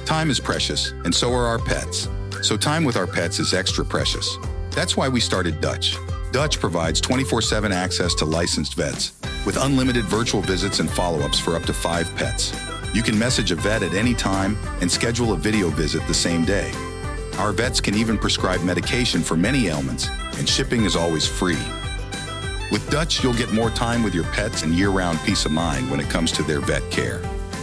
Time is precious, and so are our pets. So time with our pets is extra precious. That's why we started Dutch. Dutch provides 24/7 access to licensed vets with unlimited virtual visits and follow-ups for up to 5 pets. You can message a vet at any time and schedule a video visit the same day. Our vets can even prescribe medication for many ailments, and shipping is always free. With Dutch, you'll get more time with your pets and year-round peace of mind when it comes to their vet care.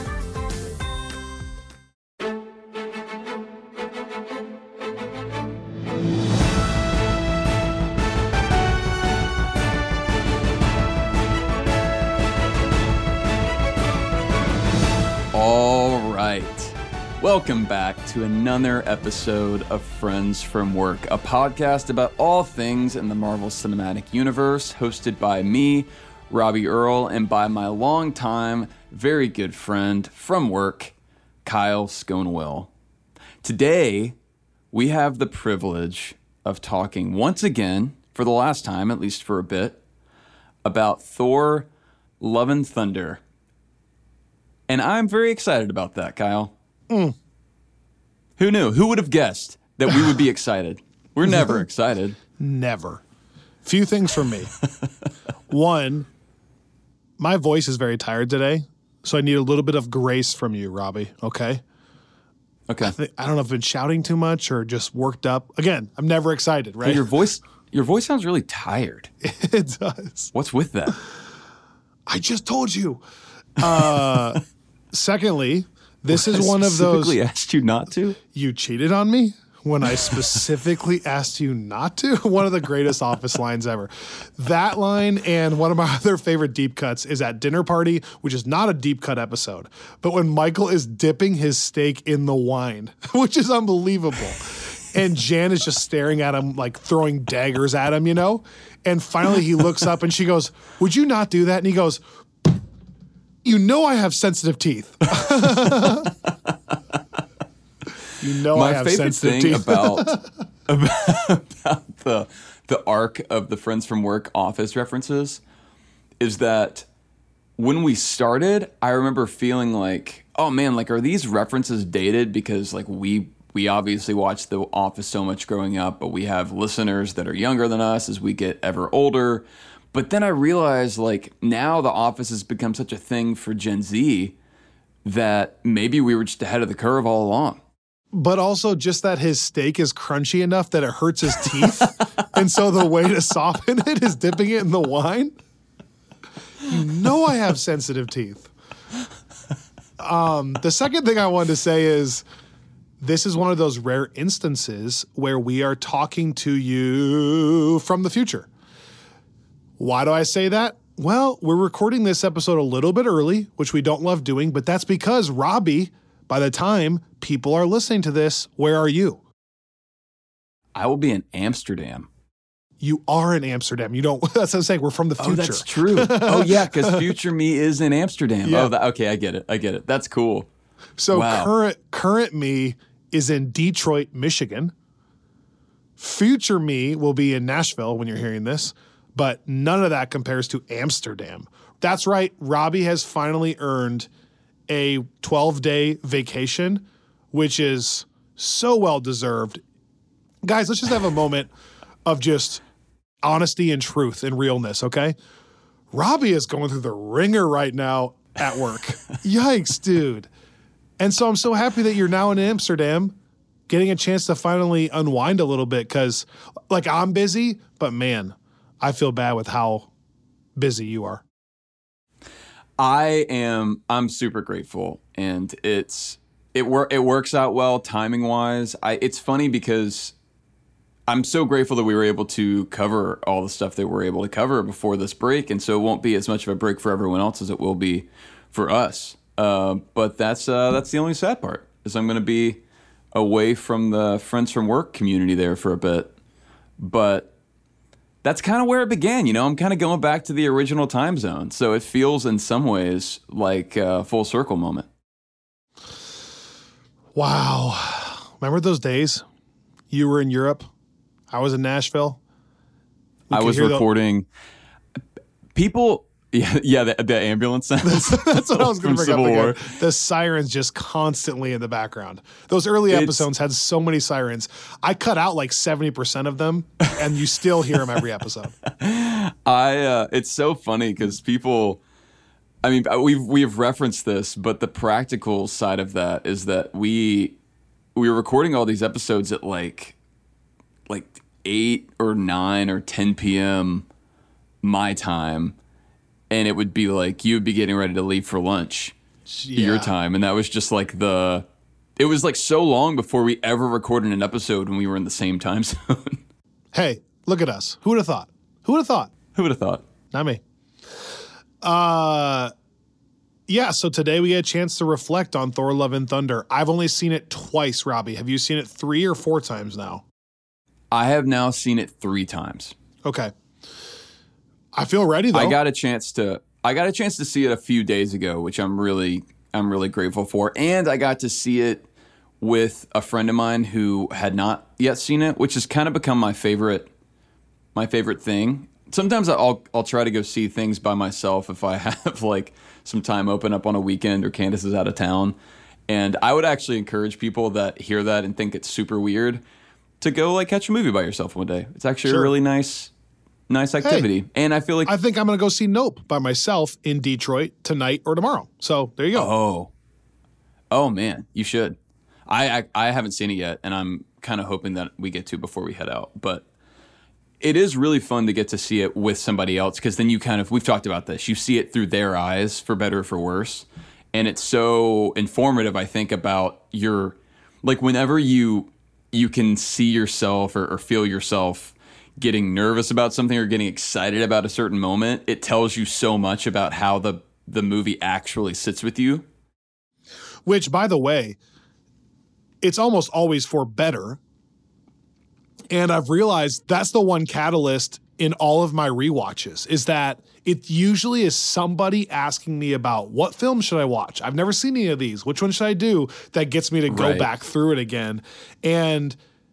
Welcome back to another episode of Friends from Work, a podcast about all things in the Marvel Cinematic Universe, hosted by me, Robbie Earl, and by my longtime, very good friend from work, Kyle Sconewell. Today, we have the privilege of talking once again, for the last time, at least for a bit, about Thor: Love and Thunder. And I'm very excited about that, Kyle. Who knew? Who would have guessed that we would be excited? We're never excited. Never. Few things from me. One, my voice is very tired today, so I need a little bit of grace from you, Robbie, okay? Okay. I don't know if I've been shouting too much or just worked up. Again, I'm never excited, right? Hey, your voice sounds really tired. It does. What's with that? I just told you. Secondly, this is one of those... I specifically asked you not to? You cheated on me when I specifically asked you not to? One of the greatest Office lines ever. That line, and one of my other favorite deep cuts is at Dinner Party, which is not a deep cut episode, but when Michael is dipping his steak in the wine, which is unbelievable. And Jan is just staring at him, like throwing daggers at him, you know? And finally he looks up and she goes, "Would you not do that?" And he goes, "You know I have sensitive teeth." You know I have sensitive teeth. My favorite thing about the arc of the Friends from Work Office references is that when we started, I remember feeling like, oh man, like are these references dated? Because like we obviously watched The Office so much growing up, but we have listeners that are younger than us as we get ever older. But then I realized, like, now The Office has become such a thing for Gen Z that maybe we were just ahead of the curve all along. But also just that his steak is crunchy enough that it hurts his teeth. And so the way to soften it is dipping it in the wine. You know I have sensitive teeth. The second thing I wanted to say is this is one of those rare instances where we are talking to you from the future. Why do I say that? Well, we're recording this episode a little bit early, which we don't love doing, but that's because, Robbie, by the time people are listening to this, where are you? I will be in Amsterdam. You are in Amsterdam. You don't, that's what I'm saying. We're from the future. Oh, that's true. Oh, yeah, because future me is in Amsterdam. Yeah. Oh, okay, I get it. That's cool. So wow. current me is in Detroit, Michigan. Future me will be in Nashville when you're hearing this. But none of that compares to Amsterdam. That's right. Robbie has finally earned a 12-day vacation, which is so well-deserved. Guys, let's just have a moment of just honesty and truth and realness, okay? Robbie is going through the ringer right now at work. Yikes, dude. And so I'm so happy that you're now in Amsterdam getting a chance to finally unwind a little bit because, like, I'm busy, but man, I feel bad with how busy you are. I'm super grateful, and it works out well timing wise. It's funny because I'm so grateful that we were able to cover all the stuff that we're able to cover before this break, and so it won't be as much of a break for everyone else as it will be for us. But that's the only sad part, is I'm going to be away from the Friends from Work community there for a bit. But that's kind of where it began, you know? I'm kind of going back to the original time zone. So it feels in some ways like a full circle moment. Wow. Remember those days? You were in Europe. I was in Nashville. I was recording. People, Yeah, the ambulance sounds. That's what I was going to bring up Civil War. again. The sirens just constantly in the background. Those early episodes had so many sirens. I cut out like 70% of them, and you still hear them every episode. It's so funny because people, I mean, we've referenced this, but the practical side of that is that we were recording all these episodes at like 8 or 9 or 10 p.m. my time. And it would be like you would be getting ready to leave for lunch, your time. And that was just like it was like so long before we ever recorded an episode when we were in the same time zone. Hey, look at us. Who would have thought? Who would have thought? Who would have thought? Not me. Yeah, so today we get a chance to reflect on Thor: Love and Thunder. I've only seen it twice, Robbie. Have you seen it 3 or 4 times now? I have now seen it 3 times. Okay. I feel ready though. I got a chance to see it a few days ago, which I'm really grateful for. And I got to see it with a friend of mine who had not yet seen it, which has kind of become my favorite thing. Sometimes I'll try to go see things by myself if I have like some time open up on a weekend or Candace is out of town. And I would actually encourage people that hear that and think it's super weird to go like catch a movie by yourself one day. It's actually a really nice activity. Hey, and I feel like I think I'm going to go see Nope by myself in Detroit tonight or tomorrow. So there you go. Oh man, you should. I haven't seen it yet, and I'm kind of hoping that we get to before we head out. But it is really fun to get to see it with somebody else because then you we've talked about this. You see it through their eyes, for better or for worse. And it's so informative, I think, about whenever you can see yourself or feel yourself getting nervous about something or getting excited about a certain moment, it tells you so much about how the movie actually sits with you. Which, by the way, it's almost always for better. And I've realized that's the one catalyst in all of my rewatches is that it usually is somebody asking me about what film should I watch? I've never seen any of these. Which one should I do? That gets me to go back through it again. And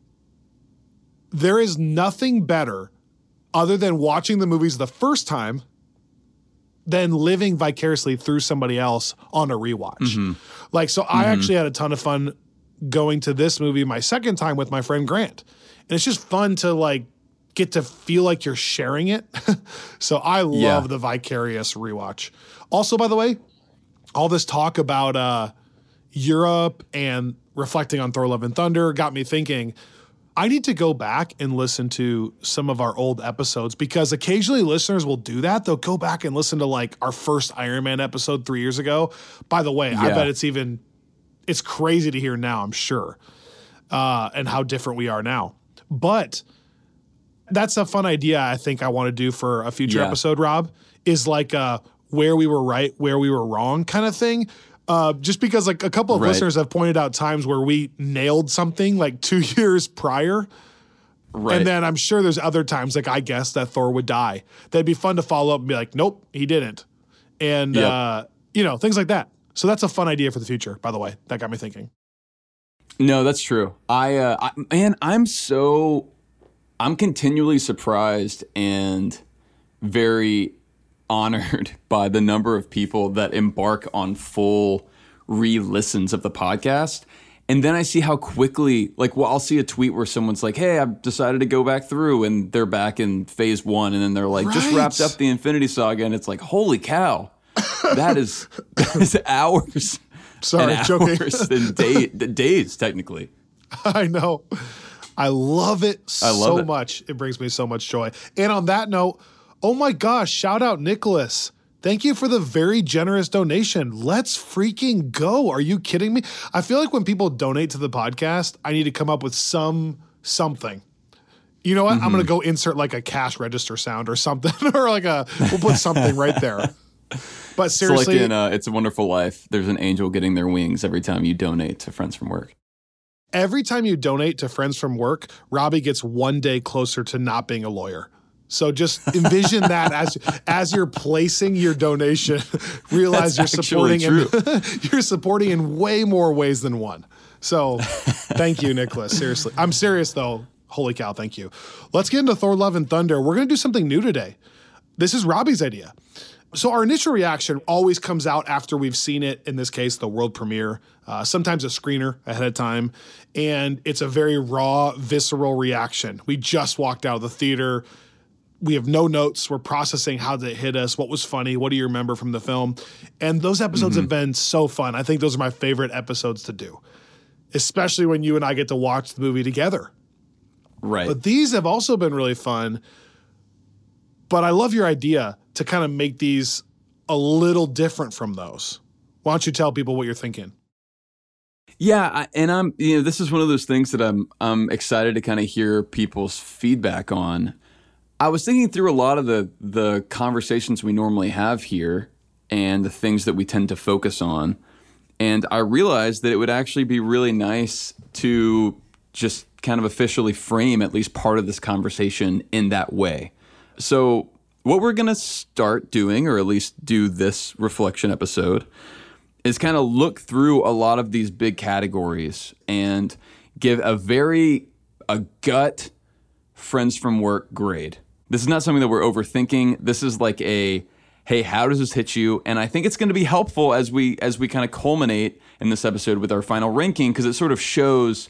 there is nothing better other than watching the movies the first time than living vicariously through somebody else on a rewatch. Mm-hmm. So I actually had a ton of fun going to this movie my second time with my friend Grant. And it's just fun to get to feel like you're sharing it. So I love the vicarious rewatch. Also, by the way, all this talk about Europe and reflecting on Thor: Love and Thunder got me thinking, I need to go back and listen to some of our old episodes because occasionally listeners will do that. They'll go back and listen to our first Iron Man episode 3 years ago. By the way, I bet it's crazy to hear now, I'm sure, and how different we are now. But that's a fun idea I think I want to do for a future episode, Rob, is where we were right, where we were wrong kind of thing. Just because a couple of listeners have pointed out times where we nailed something 2 years prior. Right. And then I'm sure there's other times I guessed that Thor would die. That'd be fun to follow up and be like, nope, he didn't. And, things like that. So that's a fun idea for the future, by the way. That got me thinking. No, that's true. I'm continually surprised and very honored by the number of people that embark on full re-listens of the podcast. And then I see how quickly, I'll see a tweet where someone's like, hey, I've decided to go back through, and they're back in phase 1, and then they're just wrapped up the Infinity Saga, and it's like, holy cow, that is hours. Sorry, joking. Hours and days, technically. I know. I love it so much. It brings me so much joy. And on that note, oh my gosh, shout out Nicholas. Thank you for the very generous donation. Let's freaking go. Are you kidding me? I feel like when people donate to the podcast, I need to come up with something. You know what? I'm going to go insert a cash register sound or something, or we'll put something right there. But seriously. So in It's a Wonderful Life, there's an angel getting their wings every time you donate to Friends from Work. Every time you donate to Friends from Work, Robbie gets one day closer to not being a lawyer. So just envision that as you're placing your donation, realize you're supporting you're supporting in way more ways than one. So thank you, Nicholas. Seriously. I'm serious though. Holy cow, thank you. Let's get into Thor: Love and Thunder. We're going to do something new today. This is Robbie's idea. So our initial reaction always comes out after we've seen it, in this case, the world premiere, sometimes a screener ahead of time, and it's a very raw, visceral reaction. We just walked out of the theater. We have no notes. We're processing how did it hit us, what was funny, what do you remember from the film? And those episodes have been so fun. I think those are my favorite episodes to do, especially when you and I get to watch the movie together. Right. But these have also been really fun. But I love your idea to kind of make these a little different from those. Why don't you tell people what you're thinking? Yeah, this is one of those things that I'm excited to kind of hear people's feedback on. I was thinking through a lot of the conversations we normally have here and the things that we tend to focus on, and I realized that it would actually be really nice to just kind of officially frame at least part of this conversation in that way. So what we're going to start doing, or at least do this reflection episode, is kind of look through a lot of these big categories and give a gut friends from work grade. This is not something that we're overthinking. This is like hey, how does this hit you? And I think it's going to be helpful as we kind of culminate in this episode with our final ranking, because it sort of shows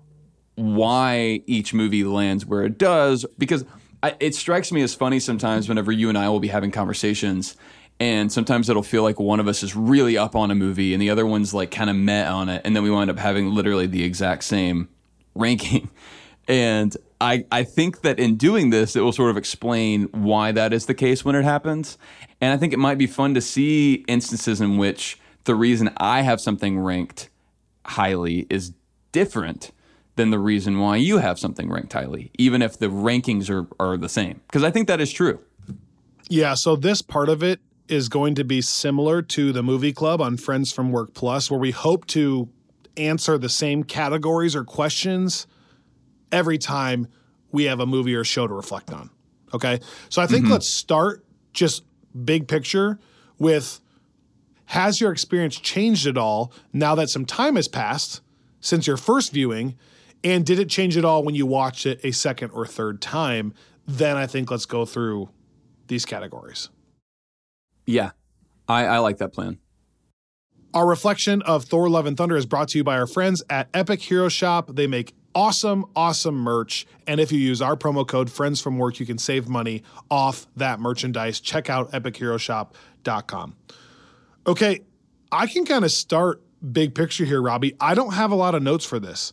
why each movie lands where it does, because it strikes me as funny sometimes whenever you and I will be having conversations, and sometimes it'll feel like one of us is really up on a movie and the other one's like kind of meh on it, and then we wind up having literally the exact same ranking. And I think that in doing this, it will sort of explain why that is the case when it happens. And I think it might be fun to see instances in which the reason I have something ranked highly is different than the reason why you have something ranked highly, even if the rankings are the same. Because I think that is true. Yeah, so this part of it is going to be similar to the movie club on Friends from Work Plus, where we hope to answer the same categories or questions every time we have a movie or show to reflect on. Okay? So I think let's start just big picture with, has your experience changed at all now that some time has passed since your first viewing? And did it change at all when you watched it a second or third time? Then I think let's go through these categories. Yeah, I like that plan. Our reflection of Thor Love and Thunder is brought to you by our friends at Epic Hero Shop. They make awesome merch. And if you use our promo code Friends from Work, you can save money off that merchandise. Check out epicheroshop.com. Okay, I can kind of start big picture here, Robbie. I don't have a lot of notes for this.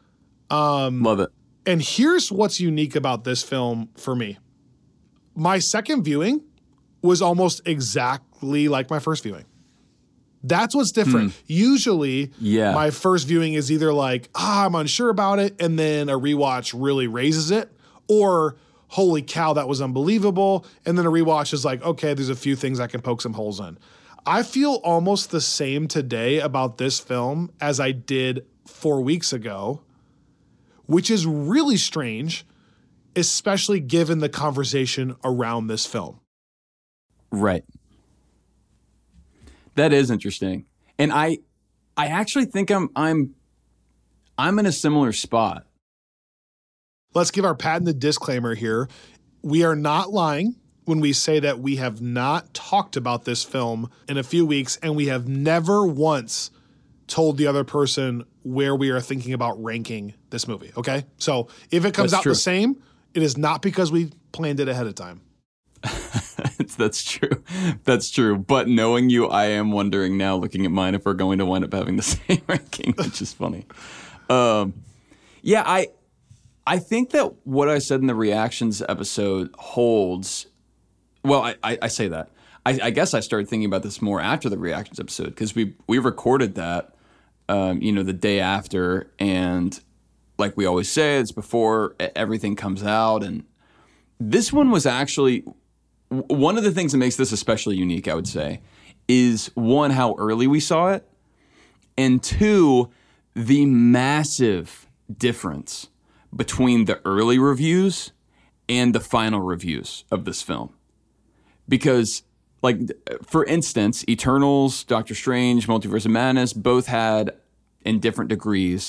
Love it. And here's what's unique about this film for me. My second viewing was almost exactly like my first viewing. That's what's different. Usually, my first viewing is either like, I'm unsure about it, and then a rewatch really raises it, or holy cow, that was unbelievable, and then a rewatch is like, okay, there's a few things I can poke some holes in. I feel almost the same today about this film as I did 4 weeks ago, which is really strange, especially given the conversation around this film. Right. That is interesting. And I actually think I'm in a similar spot. Let's give our patented disclaimer here. We are not lying when we say that we have not talked about this film in a few weeks, and we have never once told the other person where we are thinking about ranking this movie, okay? So if it comes out the same, it is not because we planned it ahead of time. That's true. That's true. But knowing you, I am wondering now, looking at mine, if we're going to wind up having the same ranking, which is funny. Yeah, I think that what I said in the reactions episode holds. Well, I say that. I guess I started thinking about this more after the reactions episode, because we recorded that, the day after, and like we always say, it's before everything comes out. And this one was actually one of the things that makes this especially unique, I would say, is one, how early we saw it, and two, the massive difference between the early reviews and the final reviews of this film. Because, like, for instance, Eternals, Doctor Strange, Multiverse of Madness both had, in different degrees,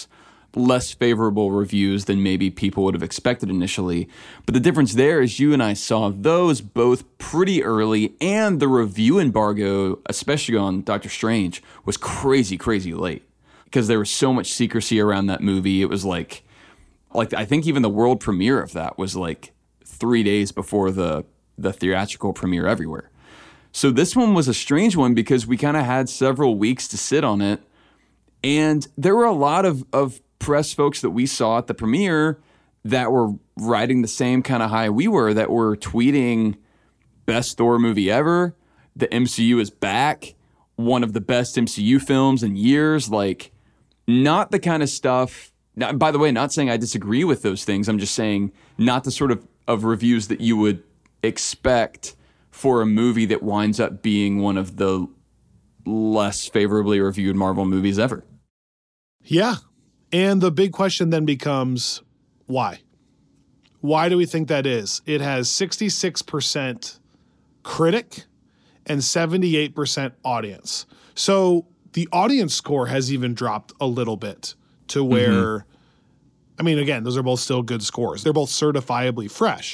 less favorable reviews than maybe people would have expected initially. But the difference there is you and I saw those both pretty early, and the review embargo, especially on Doctor Strange, was crazy, crazy late because there was so much secrecy around that movie. It was like I think even the world premiere of that was like 3 days before the theatrical premiere everywhere. So this one was a strange one because we kind of had several weeks to sit on it. And there were a lot of press folks that we saw at the premiere that were riding the same kind of high we were, that were tweeting best Thor movie ever. The MCU is back. One of the best MCU films in years. Like, not the kind of stuff. Now, by the way, not saying I disagree with those things. I'm just saying not the sort of reviews that you would expect for a movie that winds up being one of the less favorably reviewed Marvel movies ever. Yeah. And the big question then becomes, why? Why do we think that is? It has 66% critic and 78% audience. So the audience score has even dropped a little bit to where, I mean, again, those are both still good scores. They're both certifiably fresh.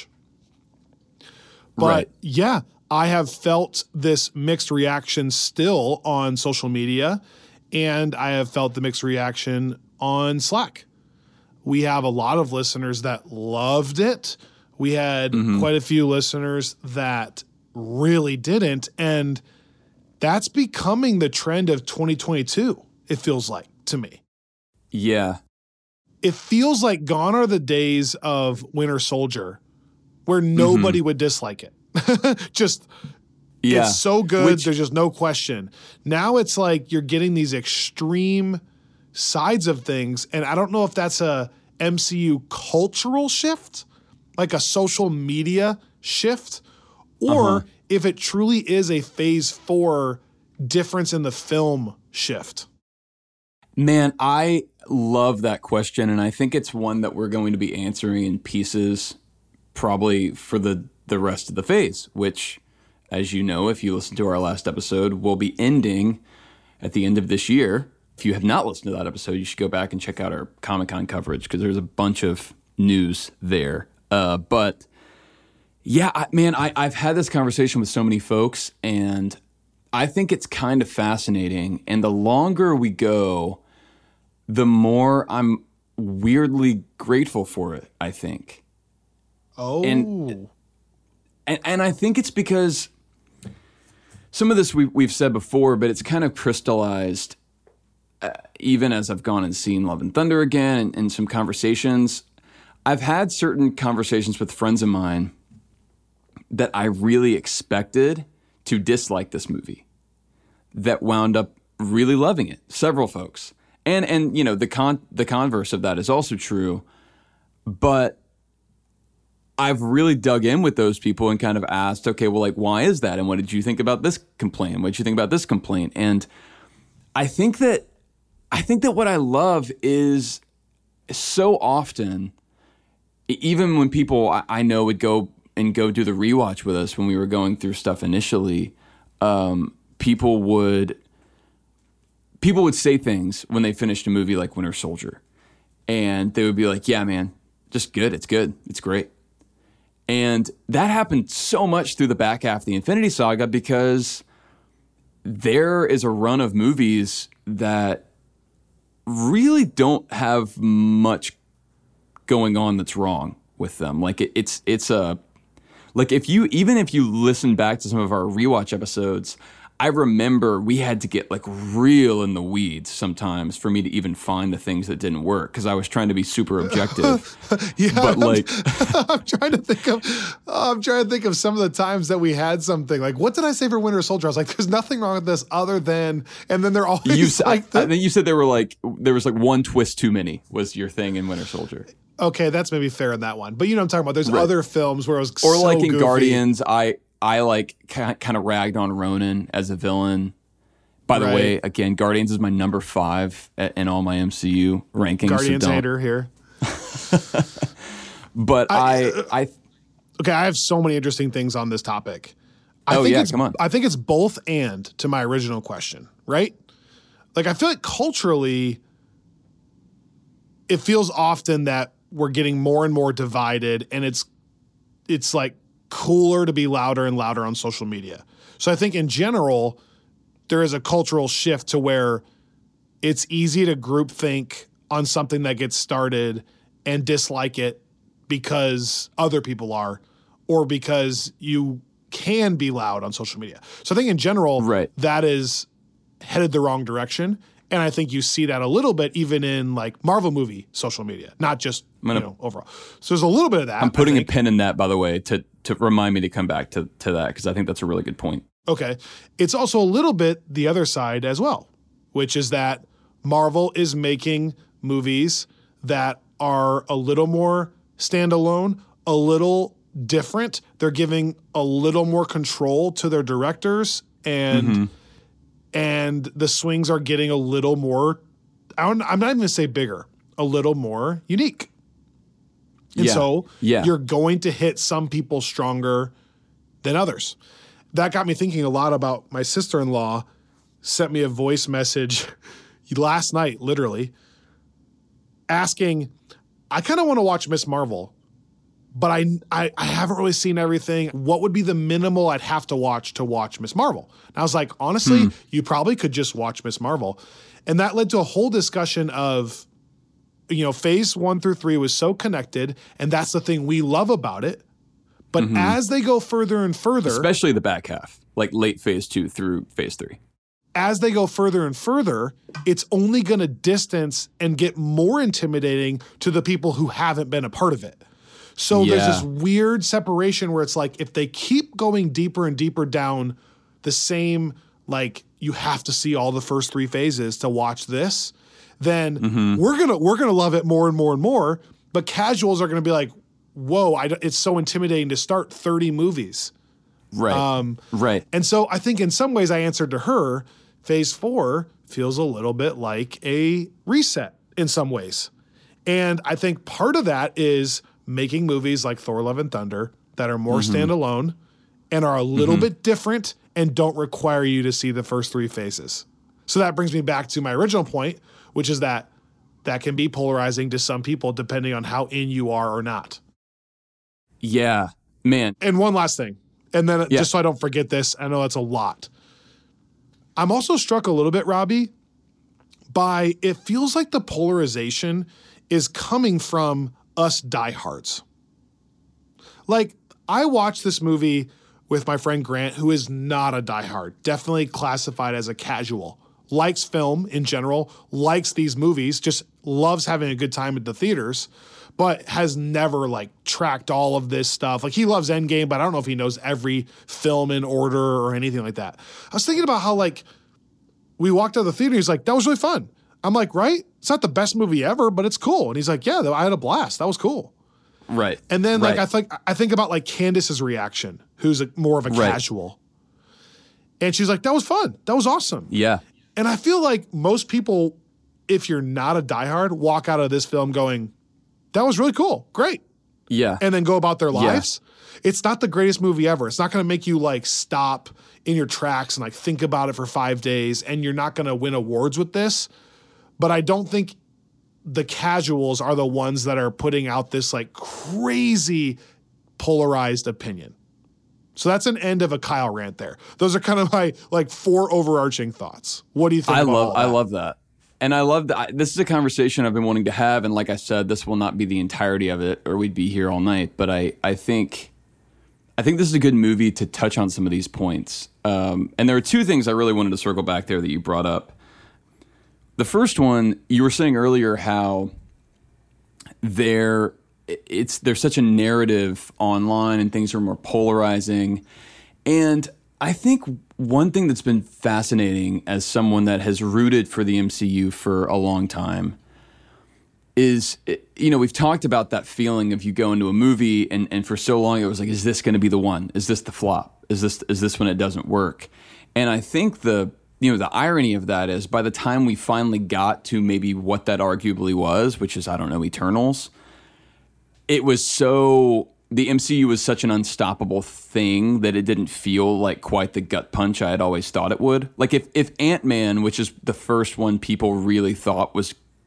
But yeah, I have felt this mixed reaction still on social media, and I have felt the mixed reaction on Slack. We have a lot of listeners that loved it. We had quite a few listeners that really didn't, and that's becoming the trend of 2022, it feels like to me. Yeah. It feels like gone are the days of Winter Soldier where nobody would dislike it. It's so good, there's just no question. Now it's like you're getting these extreme sides of things, and I don't know if that's a MCU cultural shift, like a social media shift, or if it truly is a phase 4 difference in the film shift. Man, I love that question, and I think it's one that we're going to be answering in pieces probably for the rest of the phase, which, as you know, if you listen to our last episode, will be ending at the end of this year. If you have not listened to that episode, you should go back and check out our Comic-Con coverage because there's a bunch of news there. But yeah, I've had this conversation with so many folks, and I think it's kind of fascinating. And the longer we go, the more I'm weirdly grateful for it, I think. Oh. And I think it's because some of this we've said before, but it's kind of crystallized even as I've gone and seen Love and Thunder again and some conversations. I've had certain conversations with friends of mine that I really expected to dislike this movie that wound up really loving it. Several folks. And you know, the converse of that is also true. But I've really dug in with those people and kind of asked, okay, well, like, why is that? And what did you think about this complaint? What did you think about this complaint? And I think that what I love is so often, even when people I know would go do the rewatch with us when we were going through stuff initially, people would say things when they finished a movie like Winter Soldier, and they would be like, yeah, man, just good. It's good. It's great. And that happened so much through the back half of the Infinity Saga because there is a run of movies that really don't have much going on that's wrong with them. Like it's like if you listen back to some of our rewatch episodes, I remember we had to get like real in the weeds sometimes for me to even find the things that didn't work because I was trying to be super objective. Yeah, but like I'm trying to think of some of the times that we had something like, what did I say for Winter Soldier? I was like, there's nothing wrong with this other than, and then they're always I think you said there was like one twist too many was your thing in Winter Soldier. Okay, that's maybe fair in that one, but you know what I'm talking about. There's other films where it was or so like in goofy. Guardians, I like kind of ragged on Ronan as a villain. By the way, again, Guardians is my number 5 in all my MCU rankings. Guardians hater here. But I okay, I have so many interesting things on this topic. Come on. I think it's both and to my original question, right? Like I feel like culturally, it feels often that we're getting more and more divided, and it's like cooler to be louder and louder on social media. So I think in general, there is a cultural shift to where it's easy to groupthink on something that gets started and dislike it because other people are, or because you can be loud on social media. So I think in general, that is headed the wrong direction. And I think you see that a little bit even in like Marvel movie social media, not just overall. So there's a little bit of that. I'm putting a pin in that, by the way, to remind me to come back to that, because I think that's a really good point. Okay. It's also a little bit the other side as well, which is that Marvel is making movies that are a little more standalone, a little different. They're giving a little more control to their directors, and the swings are getting a little more, I'm not even going to say bigger, a little more unique. And so you're going to hit some people stronger than others. That got me thinking a lot about my sister-in-law sent me a voice message last night, literally, asking, I kind of want to watch Ms. Marvel, but I haven't really seen everything. What would be the minimal I'd have to watch Ms. Marvel? And I was like, honestly, you probably could just watch Ms. Marvel. And that led to a whole discussion of, phase 1 through 3 was so connected, and that's the thing we love about it. But as they go further and further, especially the back half, like late phase 2 through phase 3, as they go further and further, it's only going to distance and get more intimidating to the people who haven't been a part of it. So there's this weird separation where it's like, if they keep going deeper and deeper down the same, like, you have to see all the first 3 phases to watch this, then we're gonna love it more and more and more. But casuals are gonna be like, whoa, it's so intimidating to start 30 movies. Right. Right. And so I think in some ways I answered to her, phase 4 feels a little bit like a reset in some ways. And I think part of that is making movies like Thor: Love and Thunder that are more standalone and are a little bit different and don't require you to see the first 3 phases. So that brings me back to my original point, which is that can be polarizing to some people depending on how in you are or not. Yeah, man. And one last thing, and then just so I don't forget this, I know that's a lot. I'm also struck a little bit, Robbie, by it feels like the polarization is coming from us diehards. Like, I watched this movie with my friend Grant, who is not a diehard, definitely classified as a casual, likes film in general, likes these movies, just loves having a good time at the theaters, but has never like tracked all of this stuff. Like, he loves Endgame, but I don't know if he knows every film in order or anything like that. I was thinking about how, like, we walked out of the theater, he's like, that was really fun. I'm like, right? It's not the best movie ever, but it's cool. And he's like, yeah, I had a blast. That was cool. Right. And then like I think about like Candace's reaction, who's more of a casual. And she's like, that was fun. That was awesome. Yeah. And I feel like most people, if you're not a diehard, walk out of this film going, that was really cool. Great. Yeah. And then go about their lives. Yeah. It's not the greatest movie ever. It's not going to make you like stop in your tracks and like think about it for 5 days, and you're not going to win awards with this. But I don't think the casuals are the ones that are putting out this like crazy polarized opinion. So that's an end of a Kyle rant there. Those are kind of my like 4 overarching thoughts. What do you think I about all that? I love that. And I love that. This is a conversation I've been wanting to have. And like I said, this will not be the entirety of it, or we'd be here all night. But I think this is a good movie to touch on some of these points. And there are 2 things I really wanted to circle back there that you brought up. The first one, you were saying earlier how there's such a narrative online and things are more polarizing. And I think one thing that's been fascinating as someone that has rooted for the MCU for a long time is, we've talked about that feeling of you go into a movie and for so long it was like, is this going to be the one? Is this the flop? Is this when it doesn't work? And I think the irony of that is by the time we finally got to maybe what that arguably was, which is, I don't know, Eternals, the MCU was such an unstoppable thing that it didn't feel like quite the gut punch I had always thought it would. Like if Ant-Man, which is the first one people really thought was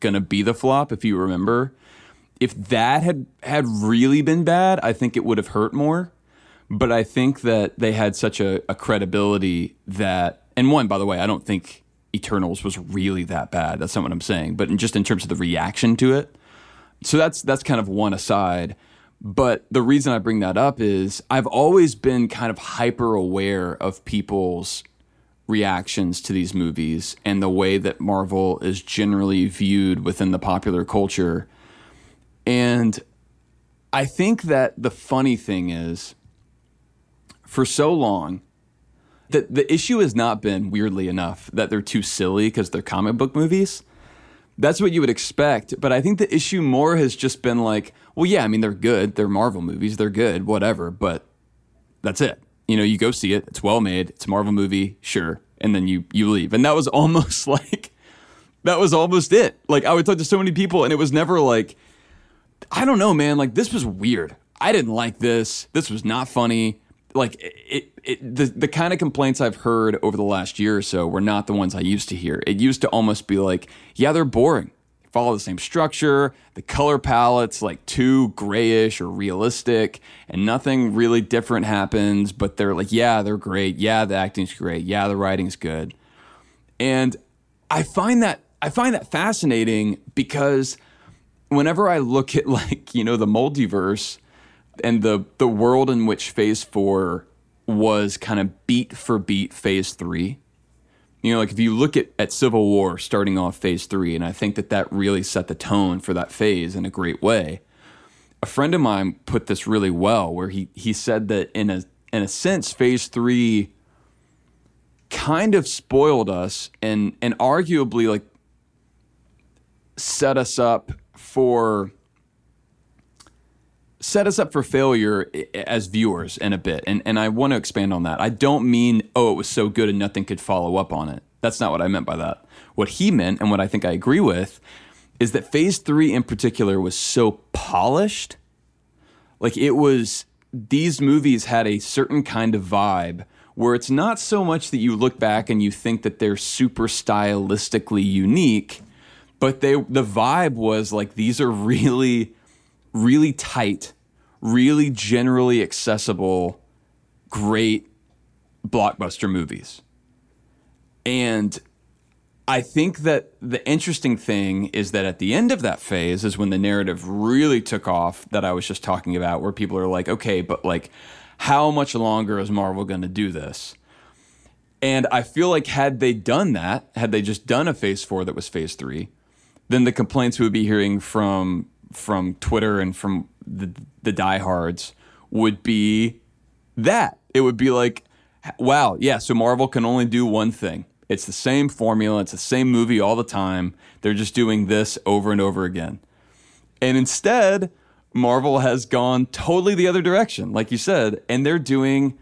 going to be the flop, if you remember. If that had really been bad, I think it would have hurt more. But I think that they had such a credibility that, and one, by the way, I don't think Eternals was really that bad. That's not what I'm saying. But just in terms of the reaction to it. So that's kind of one aside. But the reason I bring that up is I've always been kind of hyper aware of people's reactions to these movies and the way that Marvel is generally viewed within the popular culture. And I think that the funny thing is, for so long, that the issue has not been, weirdly enough, that they're too silly because they're comic book movies. That's what you would expect. But I think the issue more has just been like, well, yeah, I mean, they're good. They're Marvel movies. They're good, whatever. But that's it. You know, you go see it. It's well made. It's a Marvel movie. Sure. And then you leave. And that was almost like, that was almost it. Like, I would talk to so many people and it was never like, I don't know, man. Like, this was weird. I didn't like this. This was not funny. Like, the kind of complaints I've heard over the last year or so were not the ones I used to hear. It used to almost be like, yeah, they're boring. They follow the same structure. The color palette's like too grayish or realistic, and nothing really different happens. But they're like, yeah, they're great. Yeah, the acting's great. Yeah, the writing's good. And I find that fascinating because whenever I look at, like, you know, the multiverse and the world in which Phase 4 was kind of beat for beat Phase 3, you know, like if you look at Civil War starting off Phase 3, and I think that really set the tone for that phase in a great way. A friend of mine put this really well, where he said that in a sense, Phase 3 kind of spoiled us and arguably, like, set us up for failure as viewers in a bit. And I want to expand on that. I don't mean, oh, it was so good and nothing could follow up on it. That's not what I meant by that. What he meant, and what I think I agree with, is that Phase 3 in particular was so polished. Like, it was, these movies had a certain kind of vibe where it's not so much that you look back and you think that they're super stylistically unique, but the vibe was like, these are really, really tight, really generally accessible, great blockbuster movies. And I think that the interesting thing is that at the end of that phase is when the narrative really took off that I was just talking about, where people are like, okay, but like, how much longer is Marvel going to do this? And I feel like had they done that, had they just done a Phase 4 that was Phase 3, then the complaints we would be hearing from Twitter and from the diehards would be that. It would be like, wow, yeah, so Marvel can only do one thing. It's the same formula. It's the same movie all the time. They're just doing this over and over again. And instead, Marvel has gone totally the other direction, like you said, and they're doing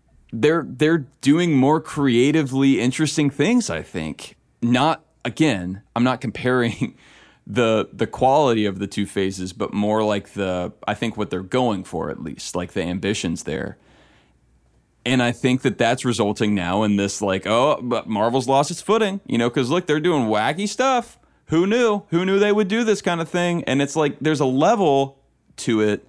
more creatively interesting things, I think. Not, again, I'm not comparing the quality of the two phases, but more like I think what they're going for, at least, like the ambitions there. And I think that that's resulting now in this, like, oh, but Marvel's lost its footing, you know, because look, they're doing wacky stuff. Who knew? Who knew they would do this kind of thing? And it's like, there's a level to it.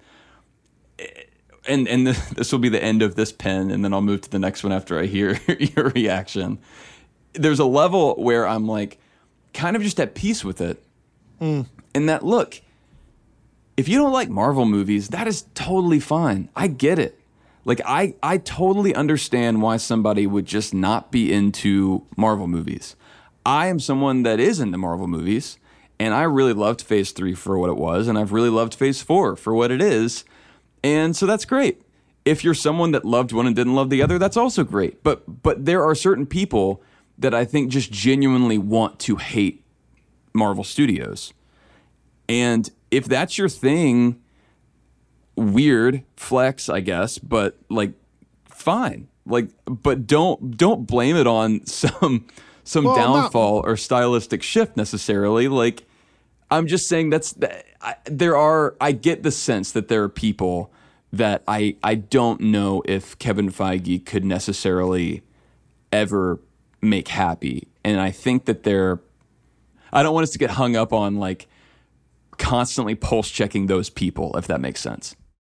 And this will be the end of this pen, and then I'll move to the next one after I hear your reaction. There's a level where I'm like, kind of just at peace with it. And that, look, if you don't like Marvel movies, that is totally fine. I get it. Like, I totally understand why somebody would just not be into Marvel movies. I am someone that is into Marvel movies, and I really loved Phase 3 for what it was, and I've really loved Phase 4 for what it is, and so that's great. If you're someone that loved one and didn't love the other, that's also great. But there are certain people that I think just genuinely want to hate Marvel Studios. And if that's your thing, weird flex, I guess, but like, fine. Like, but don't blame it on some downfall or stylistic shift necessarily. Like, I'm just saying I get the sense that there are people that I don't know if Kevin Feige could necessarily ever make happy. And I think that I don't want us to get hung up on like constantly pulse checking those people, if that makes sense.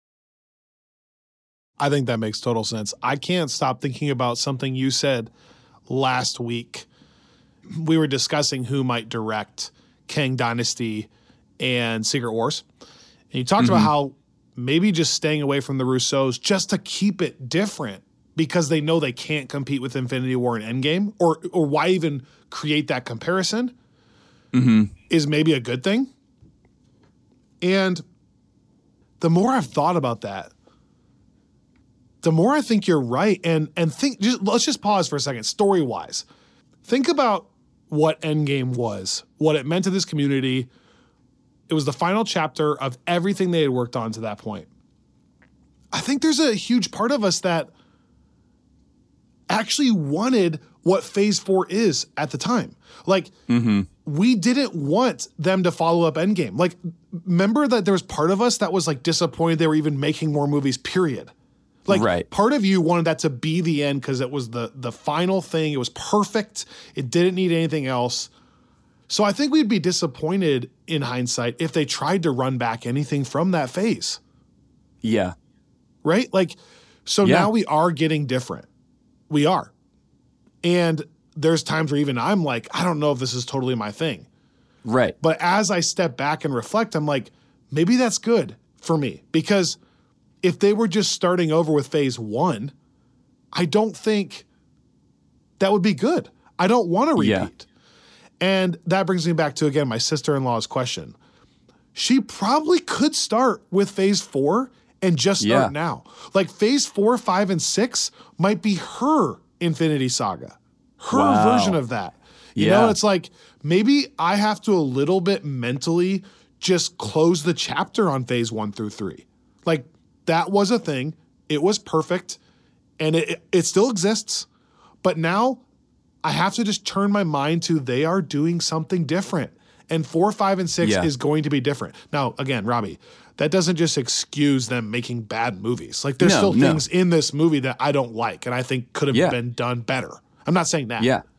I think that makes total sense. I can't stop thinking about something you said last week. We were discussing who might direct Kang Dynasty and Secret Wars. And you talked about how maybe just staying away from the Russos just to keep it different because they know they can't compete with Infinity War and Endgame, or why even create that comparison is maybe a good thing. And the more I've thought about that, the more I think you're right. And let's just pause for a second, story-wise. Think about what Endgame was, what it meant to this community. It was the final chapter of everything they had worked on to that point. I think there's a huge part of us that actually wanted what Phase 4 is at the time. Like, we didn't want them to follow up Endgame. Like, remember that there was part of us that was like disappointed they were even making more movies, period. Like, part of you wanted that to be the end because it was the final thing. It was perfect. It didn't need anything else. So I think we'd be disappointed in hindsight if they tried to run back anything from that phase. Yeah. Right? Like, so now we are getting different. We are. And there's times where even I'm like, I don't know if this is totally my thing. Right. But as I step back and reflect, I'm like, maybe that's good for me, because if they were just starting over with Phase 1, I don't think that would be good. I don't want to repeat. Yeah. And that brings me back to, again, my sister-in-law's question. She probably could start with Phase 4 and just start now. Like, Phase 4, 5, and 6 might be her Infinity Saga, her version of that. You know, it's like, maybe I have to a little bit mentally just close the chapter on Phase 1 through 3. Like, that was a thing. It was perfect. And it still exists. But now I have to just turn my mind to they are doing something different. And 4, 5, and 6 is going to be different. Now, again, Robbie, that doesn't just excuse them making bad movies. Like, there's still things in this movie that I don't like and I think could have been done better. I'm not saying that. Yeah.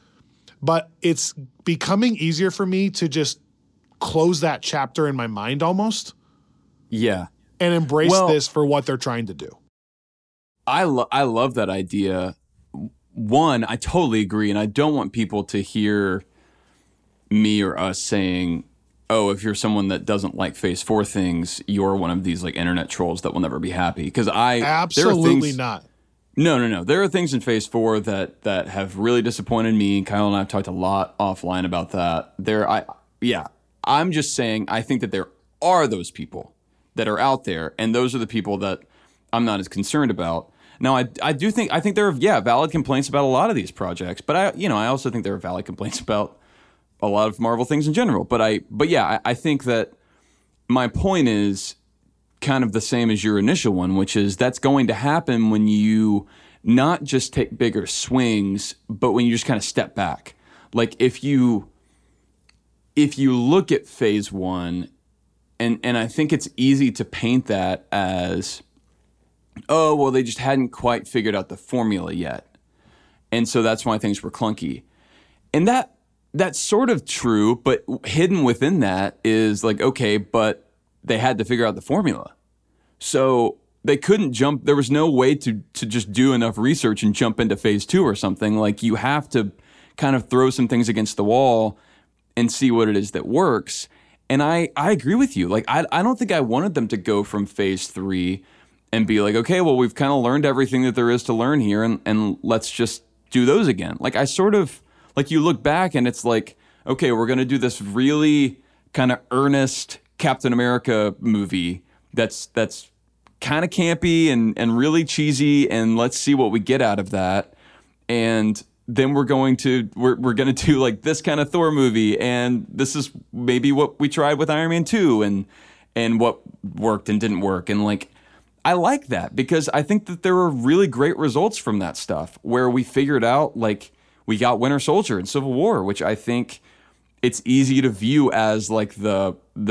But it's becoming easier for me to just close that chapter in my mind almost. Yeah. And embrace this for what they're trying to do. I love that idea. One, I totally agree, and I don't want people to hear me or us saying, oh, if you're someone that doesn't like Phase 4 things, you're one of these like internet trolls that will never be happy. Because absolutely not. No. There are things in Phase 4 that have really disappointed me. Kyle and I have talked a lot offline about that. I'm just saying I think that there are those people that are out there, and those are the people that I'm not as concerned about. Now, I think there are valid complaints about a lot of these projects, but I also think there are valid complaints about a lot of Marvel things in general. But I think that my point is kind of the same as your initial one, which is that's going to happen when you not just take bigger swings, but when you just kind of step back. Like if you look at Phase 1, and I think it's easy to paint that as, oh, well, they just hadn't quite figured out the formula yet. And so that's why things were clunky. And that's sort of true, but hidden within that is like, okay, but they had to figure out the formula. So they couldn't jump. There was no way to just do enough research and jump into Phase 2 or something. Like, you have to kind of throw some things against the wall and see what it is that works. And I agree with you. Like, I don't think I wanted them to go from Phase 3 and be like, okay, well, we've kind of learned everything that there is to learn here, and let's just do those again. Like, I sort of, like, you look back and it's like, okay, we're going to do this really kind of earnest Captain America movie that's kind of campy and really cheesy, and let's see what we get out of that. And then we're going to do like this kind of Thor movie, and this is maybe what we tried with Iron Man 2 and what worked and didn't work. And like, I like that because I think that there were really great results from that stuff where we figured out, like, we got Winter Soldier and Civil War, which I think it's easy to view as like the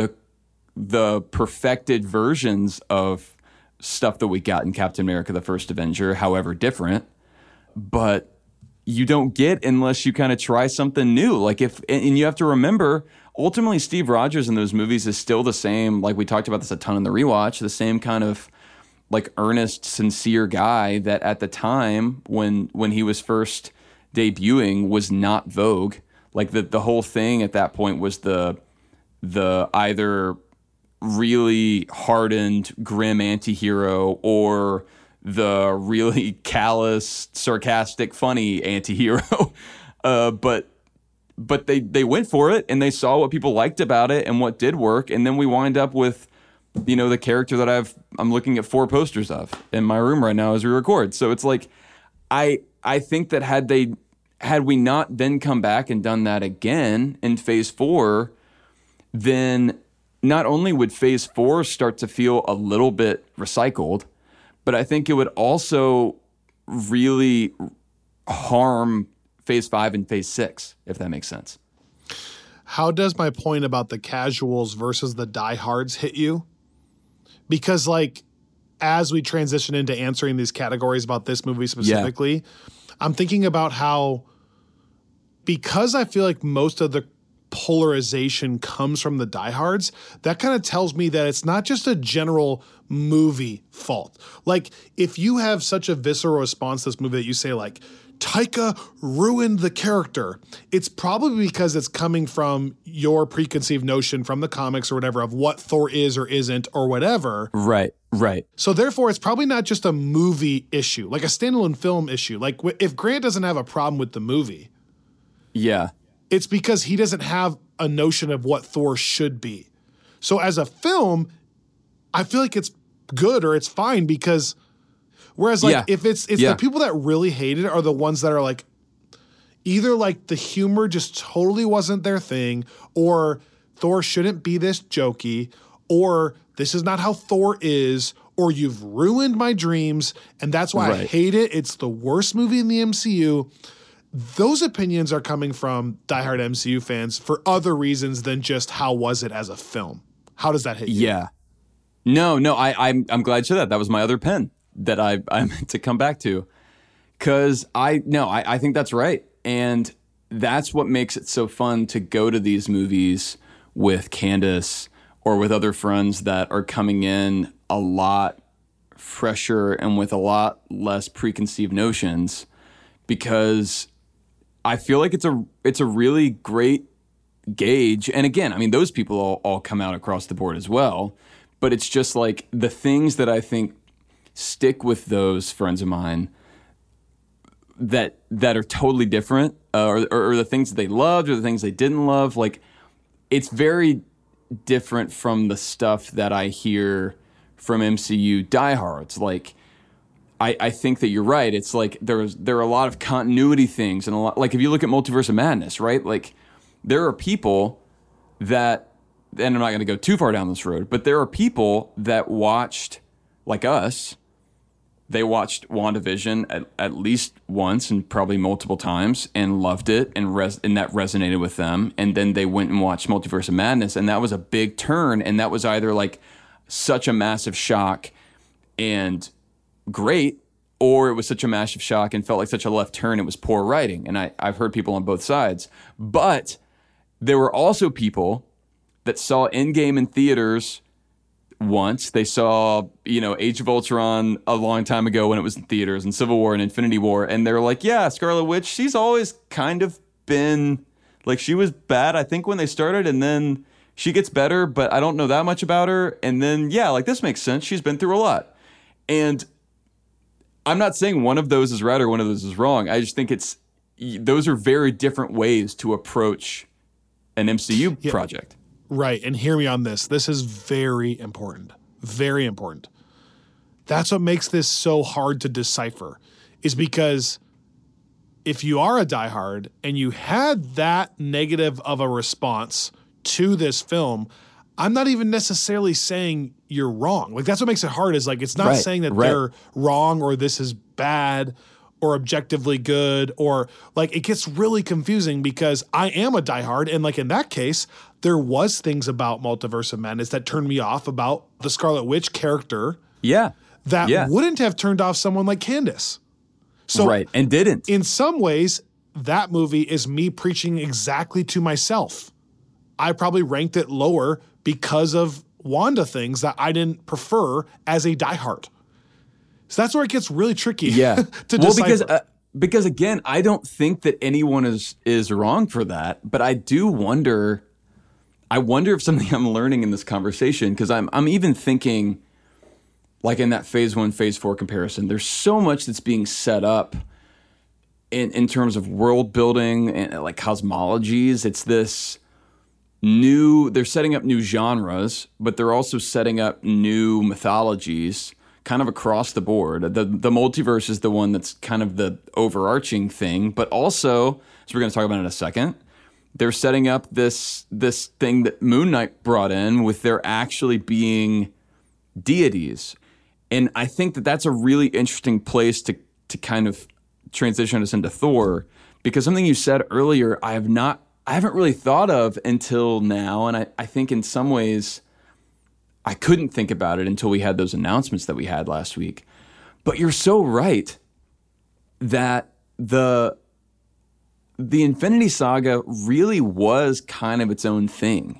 perfected versions of stuff that we got in Captain America: The First Avenger, however different. But you don't get unless you kind of try something new. Like and you have to remember, ultimately Steve Rogers in those movies is still the same. Like we talked about this a ton in the rewatch, the same kind of like earnest, sincere guy that at the time when he was first debuting was not Vogue. Like the whole thing at that point was the either really hardened, grim anti-hero or the really callous, sarcastic, funny anti-hero. But they went for it and they saw what people liked about it and what did work. And then we wind up with, the character that I'm looking at 4 posters of in my room right now as we record. So it's like, I think that had we not then come back and done that again in phase 4, then not only would phase 4 start to feel a little bit recycled, but I think it would also really harm phase 5 and phase 6, if that makes sense. How does my point about the casuals versus the diehards hit you? Because like, as we transition into answering these categories about this movie specifically, I'm thinking about how, because I feel like most of the polarization comes from the diehards, that kind of tells me that it's not just a general movie fault. Like, if you have such a visceral response to this movie that you say like, Taika ruined the character, it's probably because it's coming from your preconceived notion from the comics or whatever of what Thor is or isn't or whatever. Right. So therefore, it's probably not just a movie issue, like a standalone film issue. Like if Grant doesn't have a problem with the movie, it's because he doesn't have a notion of what Thor should be. So as a film, I feel like it's good or it's fine because whereas like if it's the people that really hate it are the ones that are like either like the humor just totally wasn't their thing, or Thor shouldn't be this jokey, or this is not how Thor is, or you've ruined my dreams and that's why I hate it. It's the worst movie in the MCU. Those opinions are coming from diehard MCU fans for other reasons than just how was it as a film. How does that hit you? Yeah. No, I'm glad you said that. That was my other pen that I meant to come back to. Because I think that's right. And that's what makes it so fun to go to these movies with Candace or with other friends that are coming in a lot fresher and with a lot less preconceived notions, because I feel like it's a really great gauge. And again, I mean, those people all come out across the board as well, but it's just like the things that I think stick with those friends of mine that are totally different, or the things that they loved or the things they didn't love. Like, it's very different from the stuff that I hear from MCU diehards. Like, I think that you're right. It's like there are a lot of continuity things, and a lot, like if you look at Multiverse of Madness, right? Like, there are people that, and I'm not going to go too far down this road, but there are people that watched, like us, they watched WandaVision at least once and probably multiple times and loved it, and that resonated with them. And then they went and watched Multiverse of Madness, and that was a big turn, and that was either like such a massive shock and great, or it was such a massive shock and felt like such a left turn. It was poor writing. And I've heard people on both sides. But there were also people that saw Endgame in theaters once. They saw, Age of Ultron a long time ago when it was in theaters, and Civil War and Infinity War. And they're like, yeah, Scarlet Witch, she's always kind of been, like, she was bad, I think, when they started, and then she gets better, but I don't know that much about her. And then, like, this makes sense. She's been through a lot. And I'm not saying one of those is right or one of those is wrong. I just think those are very different ways to approach an MCU project. Right. And hear me on this. This is very important. Very important. That's what makes this so hard to decipher, is because if you are a diehard and you had that negative of a response to this film, I'm not even necessarily saying you're wrong. Like, that's what makes it hard, is like, it's not saying that they're wrong or this is bad or objectively good, or like, it gets really confusing because I am a diehard. And like, in that case, there was things about Multiverse of Madness that turned me off about the Scarlet Witch character. That wouldn't have turned off someone like Candace. So right, and didn't. In some ways, that movie is me preaching exactly to myself. I probably ranked it lower because of Wanda things that I didn't prefer as a diehard. So that's where it gets really tricky. Yeah. to well, decipher. because again, I don't think that anyone is wrong for that, but I do wonder. I wonder if something I'm learning in this conversation, because I'm even thinking, like in that phase 1, phase 4 comparison, there's so much that's being set up in terms of world building and like cosmologies. It's this new, they're setting up new genres, but they're also setting up new mythologies kind of across the board. The multiverse is the one that's kind of the overarching thing, but also, as we're going to talk about in a second, they're setting up this thing that Moon Knight brought in with there actually being deities. And I think that that's a really interesting place to kind of transition us into Thor, because something you said earlier I haven't really thought of until now, and I think in some ways I couldn't think about it until we had those announcements that we had last week. But you're so right that the Infinity Saga really was kind of its own thing.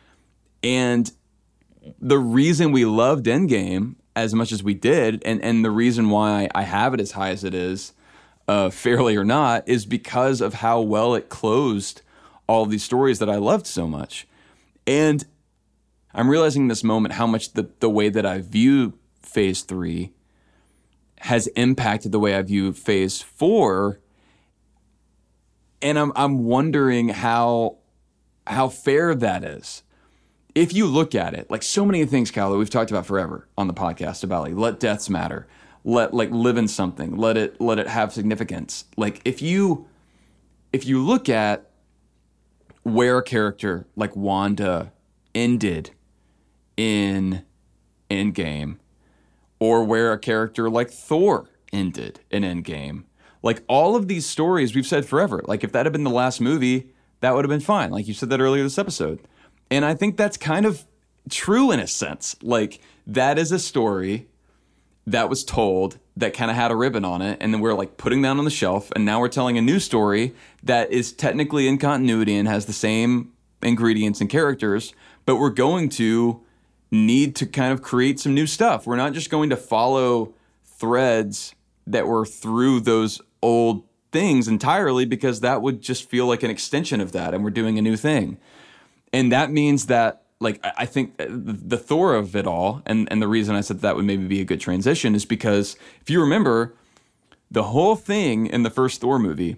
And the reason we loved Endgame as much as we did, and the reason why I have it as high as it is, fairly or not, is because of how well it closed all these stories that I loved so much. And I'm realizing in this moment how much the way that I view Phase 3 has impacted the way I view Phase 4. And I'm wondering how fair that is. If you look at it, like so many things, Kyle, that we've talked about forever on the podcast about like let deaths matter, let like live in something, let it have significance. Like if you look at where a character like Wanda ended in Endgame, or where a character like Thor ended in Endgame, like all of these stories we've said forever, like if that had been the last movie, that would have been fine. Like you said that earlier this episode. And I think that's kind of true in a sense. Like that is a story that was told that kind of had a ribbon on it, and then we're like putting that on the shelf, and now we're telling a new story that is technically in continuity and has the same ingredients and characters, but we're going to need to kind of create some new stuff. We're not just going to follow threads that were through those old things entirely, because that would just feel like an extension of that, and we're doing a new thing. And that means that, like, I think the Thor of it all, and the reason I said that would maybe be a good transition is because if you remember, the whole thing in the first Thor movie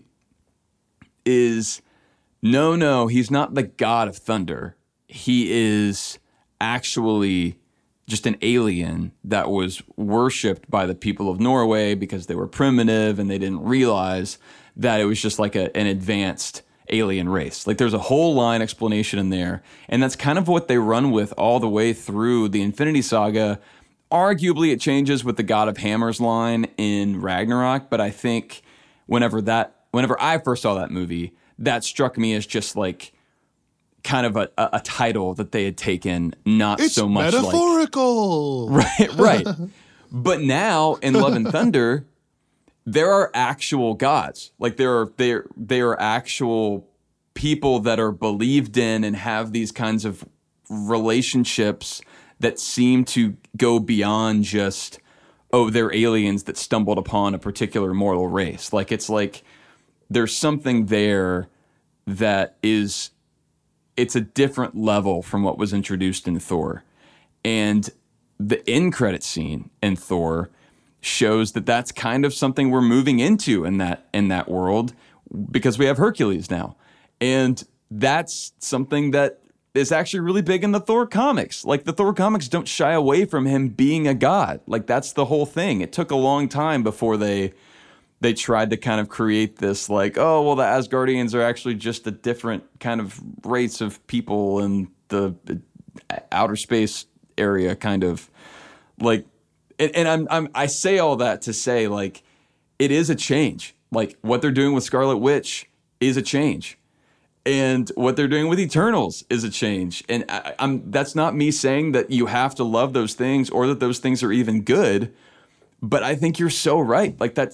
is, no, he's not the god of thunder. He is actually just an alien that was worshipped by the people of Norway because they were primitive and they didn't realize that it was just like an advanced alien race. Like there's a whole line explanation in there, and that's kind of what they run with all the way through the Infinity Saga. Arguably it changes with the God of Hammers line in Ragnarok, but I think whenever I first saw that movie, that struck me as just like kind of a title that they had taken, not it's so much metaphorical. Like, right. But now in Love and Thunder, there are actual gods. Like there are actual people that are believed in and have these kinds of relationships that seem to go beyond just, oh, they're aliens that stumbled upon a particular mortal race. Like it's like there's something there that is, it's a different level from what was introduced in Thor. And the end credit scene in Thor shows that that's kind of something we're moving into in that world, because we have Hercules now. And that's something that is actually really big in the Thor comics. Like the Thor comics don't shy away from him being a god. Like that's the whole thing. It took a long time before they tried to kind of create this like, oh, well, the Asgardians are actually just a different kind of race of people in the outer space area, kind of like. And I say all that to say, like, it is a change. Like what they're doing with Scarlet Witch is a change, and what they're doing with Eternals is a change. And that's not me saying that you have to love those things or that those things are even good, but I think you're so right. Like that,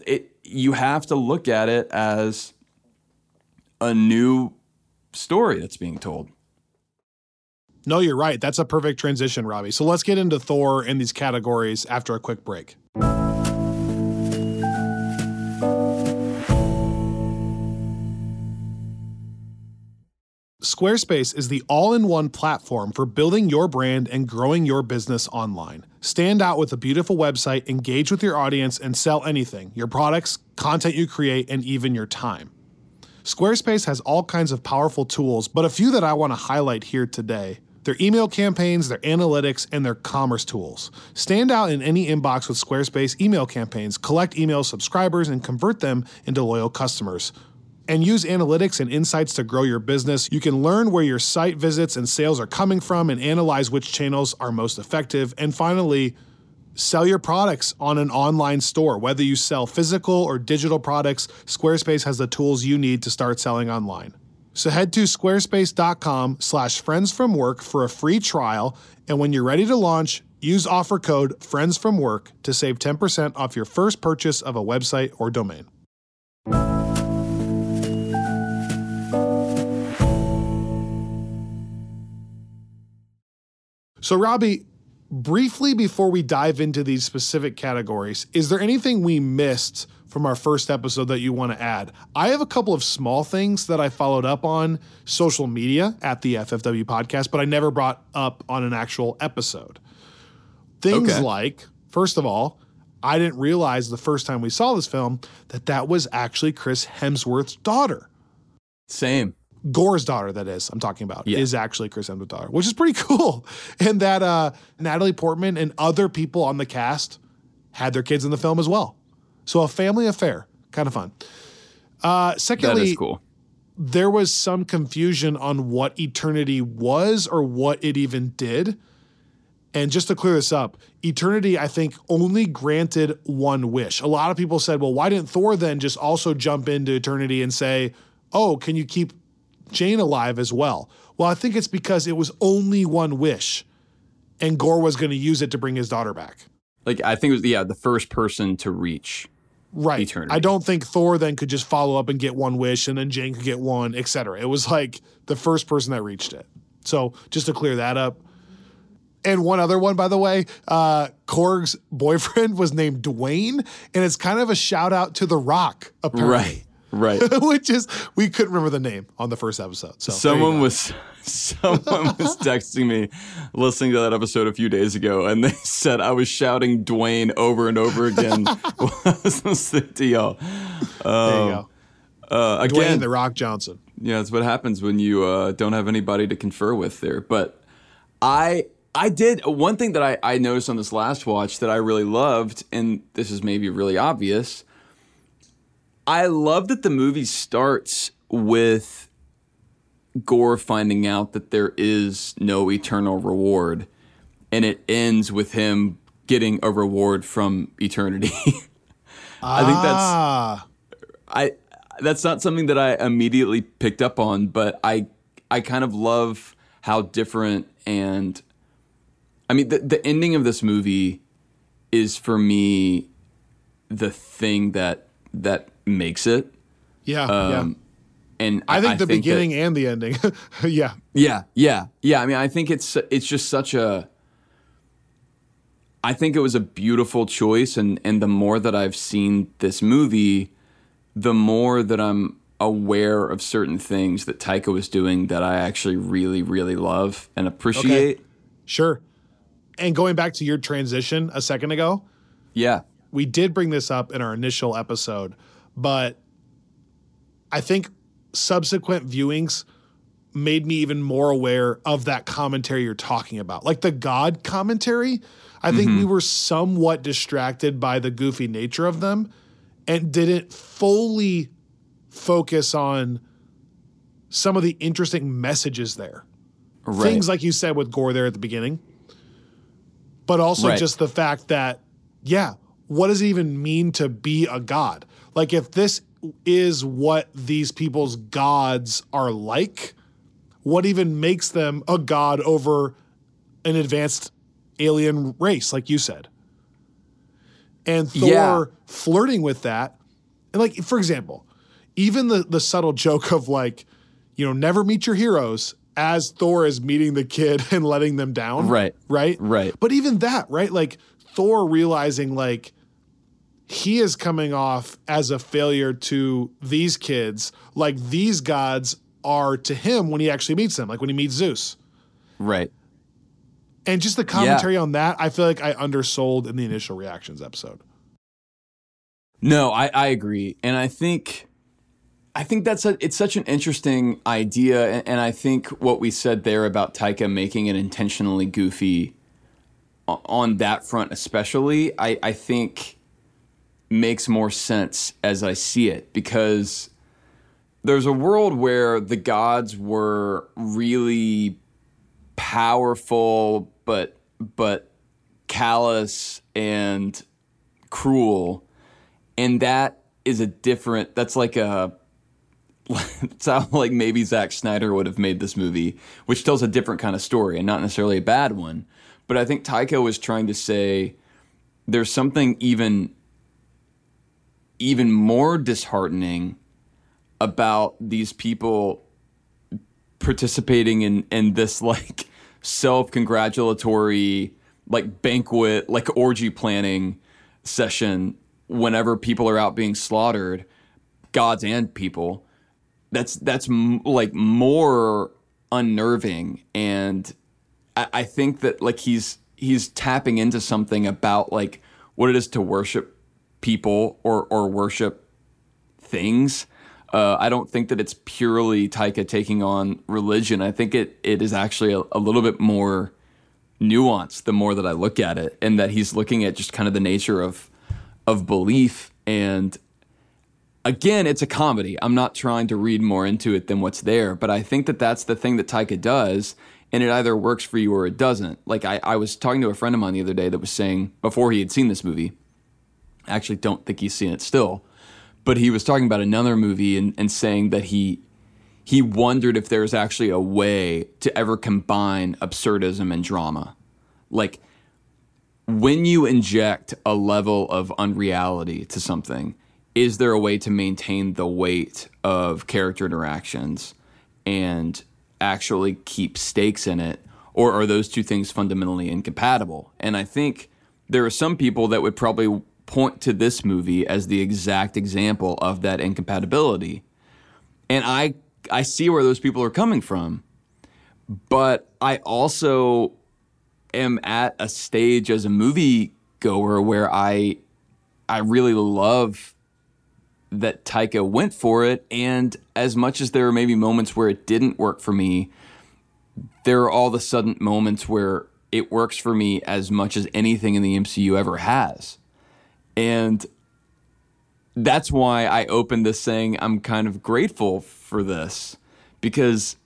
you have to look at it as a new story that's being told. No, you're right. That's a perfect transition, Robbie. So let's get into Thor in these categories after a quick break. Squarespace is the all-in-one platform for building your brand and growing your business online. Stand out with a beautiful website, engage with your audience, and sell anything: your products, content you create, and even your time. Squarespace has all kinds of powerful tools, but a few that I want to highlight here today: their email campaigns, their analytics, and their commerce tools. Stand out in any inbox with Squarespace email campaigns. Collect email subscribers and convert them into loyal customers. And use analytics and insights to grow your business. You can learn where your site visits and sales are coming from and analyze which channels are most effective. And finally, sell your products on an online store. Whether you sell physical or digital products, Squarespace has the tools you need to start selling online. So head to squarespace.com/friendsfromwork for a free trial. And when you're ready to launch, use offer code friendsfromwork to save 10% off your first purchase of a website or domain. So Robbie, briefly before we dive into these specific categories, is there anything we missed from our first episode that you want to add? I have a couple of small things that I followed up on social media at the FFW podcast, but I never brought up on an actual episode. Things like, first of all, I didn't realize the first time we saw this film that was actually Chris Hemsworth's daughter. Same. Gore's daughter, that is, I'm talking about, is actually Chris Hemsworth's daughter, which is pretty cool. And that Natalie Portman and other people on the cast had their kids in the film as well. So a family affair, kind of fun. Secondly, that is cool. There was some confusion on what Eternity was or what it even did. And just to clear this up, Eternity, I think, only granted one wish. A lot of people said, well, why didn't Thor then just also jump into Eternity and say, oh, can you keep Jane alive as well? Well, I think it's because it was only one wish, and Gore was going to use it to bring his daughter back. Like, I think it was, the first person to reach Eternity. I don't think Thor then could just follow up and get one wish, and then Jane could get one, etc. It was like the first person that reached it. So just to clear that up. And one other one, by the way, Korg's boyfriend was named Dwayne, and it's kind of a shout out to The Rock, apparently. Right. Which is, we couldn't remember the name on the first episode. So someone was texting me listening to that episode a few days ago, and they said I was shouting Dwayne over and over again while I was listening to y'all. There you go. Again, Dwayne The Rock Johnson. Yeah, that's what happens when you don't have anybody to confer with there. But I did one thing that I noticed on this last watch that I really loved, and this is maybe really obvious. I love that the movie starts with Gore finding out that there is no eternal reward, and it ends with him getting a reward from eternity. I think that's not something that I immediately picked up on, but I kind of love how different, and I mean the ending of this movie is for me the thing that makes it. Yeah. And I think the beginning and the ending. Yeah. I mean, I think it's just such a, I think it was a beautiful choice. And the more that I've seen this movie, the more that I'm aware of certain things that Taika was doing that I actually really, really love and appreciate. Okay. Sure. And going back to your transition a second ago. Yeah. We did bring this up in our initial episode, but I think subsequent viewings made me even more aware of that commentary you're talking about. Like the God commentary, I think we were somewhat distracted by the goofy nature of them and didn't fully focus on some of the interesting messages there. Right. Things like you said with Gore there at the beginning, but also just the fact that, what does it even mean to be a god? Like, if this is what these people's gods are like, what even makes them a god over an advanced alien race, like you said? And Thor flirting with that And like, for example, even the subtle joke of like, never meet your heroes as Thor is meeting the kid and letting them down. Right. Right. Right. But even that, right? Like Thor realizing like he is coming off as a failure to these kids, like these gods are to him when he actually meets them, like when he meets Zeus. Right. And just the commentary on that, I feel like I undersold in the initial reactions episode. No, I agree. And I think it's such an interesting idea. And I think what we said there about Taika making it intentionally goofy on that front especially, I think makes more sense as I see it, because there's a world where the gods were really powerful but callous and cruel, and that's like it sounds like maybe Zack Snyder would have made this movie, which tells a different kind of story and not necessarily a bad one. But I think Taika was trying to say there's something even more disheartening about these people participating in this like self-congratulatory like banquet, like orgy planning session whenever people are out being slaughtered, gods and people. That's like more unnerving. And I think that like he's tapping into something about like what it is to worship people or worship things. I don't think that it's purely Taika taking on religion. I think it is actually a little bit more nuanced the more that I look at it, and that he's looking at just kind of the nature of belief. And again, it's a comedy. I'm not trying to read more into it than what's there, but I think that that's the thing that Taika does, and it either works for you or it doesn't. Like I was talking to a friend of mine the other day that was saying, before he had seen this movie, I actually don't think he's seen it still, but he was talking about another movie and saying that he wondered if there's actually a way to ever combine absurdism and drama. Like, when you inject a level of unreality to something, is there a way to maintain the weight of character interactions and actually keep stakes in it? Or are those two things fundamentally incompatible? And I think there are some people that would probably point to this movie as the exact example of that incompatibility. And I see where those people are coming from. But I also am at a stage as a movie goer where I really love that Taika went for it. And as much as there are maybe moments where it didn't work for me, there are all of a sudden moments where it works for me as much as anything in the MCU ever has. And that's why I opened this saying I'm kind of grateful for this, because,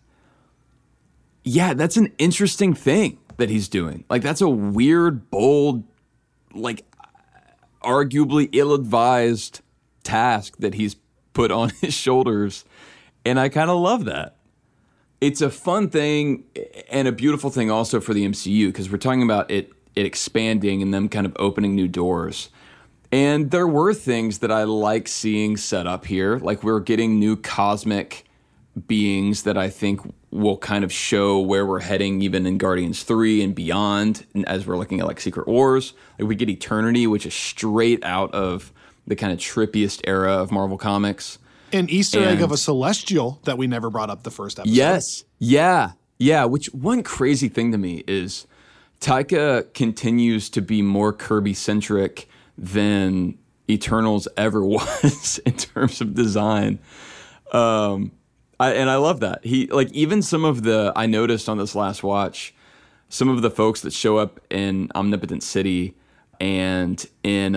yeah, that's an interesting thing that he's doing. Like, that's a weird, bold, like, arguably ill-advised task that he's put on his shoulders, and I kind of love that. It's a fun thing and a beautiful thing also for the MCU, because we're talking about it expanding and them kind of opening new doors. And there were things that I like seeing set up here. Like, we're getting new cosmic beings that I think will kind of show where we're heading even in Guardians 3 and beyond, and as we're looking at like Secret Wars. Like, we get Eternity, which is straight out of the kind of trippiest era of Marvel Comics. An Easter egg of a Celestial that we never brought up the first episode. Yes. Yeah. Yeah. Which, one crazy thing to me is Taika continues to be more Kirby-centric than Eternals ever was in terms of design. And I love that. He, like, even some of I noticed on this last watch, some of the folks that show up in Omnipotent City and in,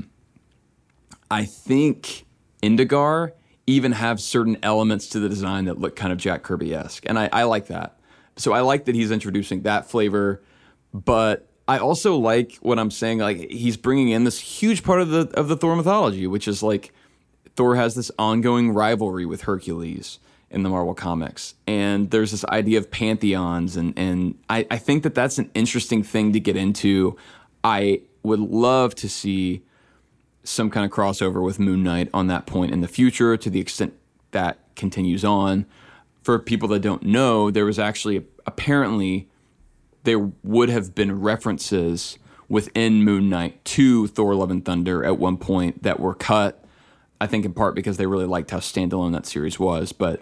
I think, Indigar, even have certain elements to the design that look kind of Jack Kirby-esque. And I like that. So I like that he's introducing that flavor, but I also like what I'm saying. Like, he's bringing in this huge part of the Thor mythology, which is like Thor has this ongoing rivalry with Hercules in the Marvel Comics, and there's this idea of pantheons, and I think that that's an interesting thing to get into. I would love to see some kind of crossover with Moon Knight on that point in the future, to the extent that continues on. For people that don't know, there was actually, apparently, there would have been references within Moon Knight to Thor Love and Thunder at one point that were cut, I think in part because they really liked how standalone that series was. But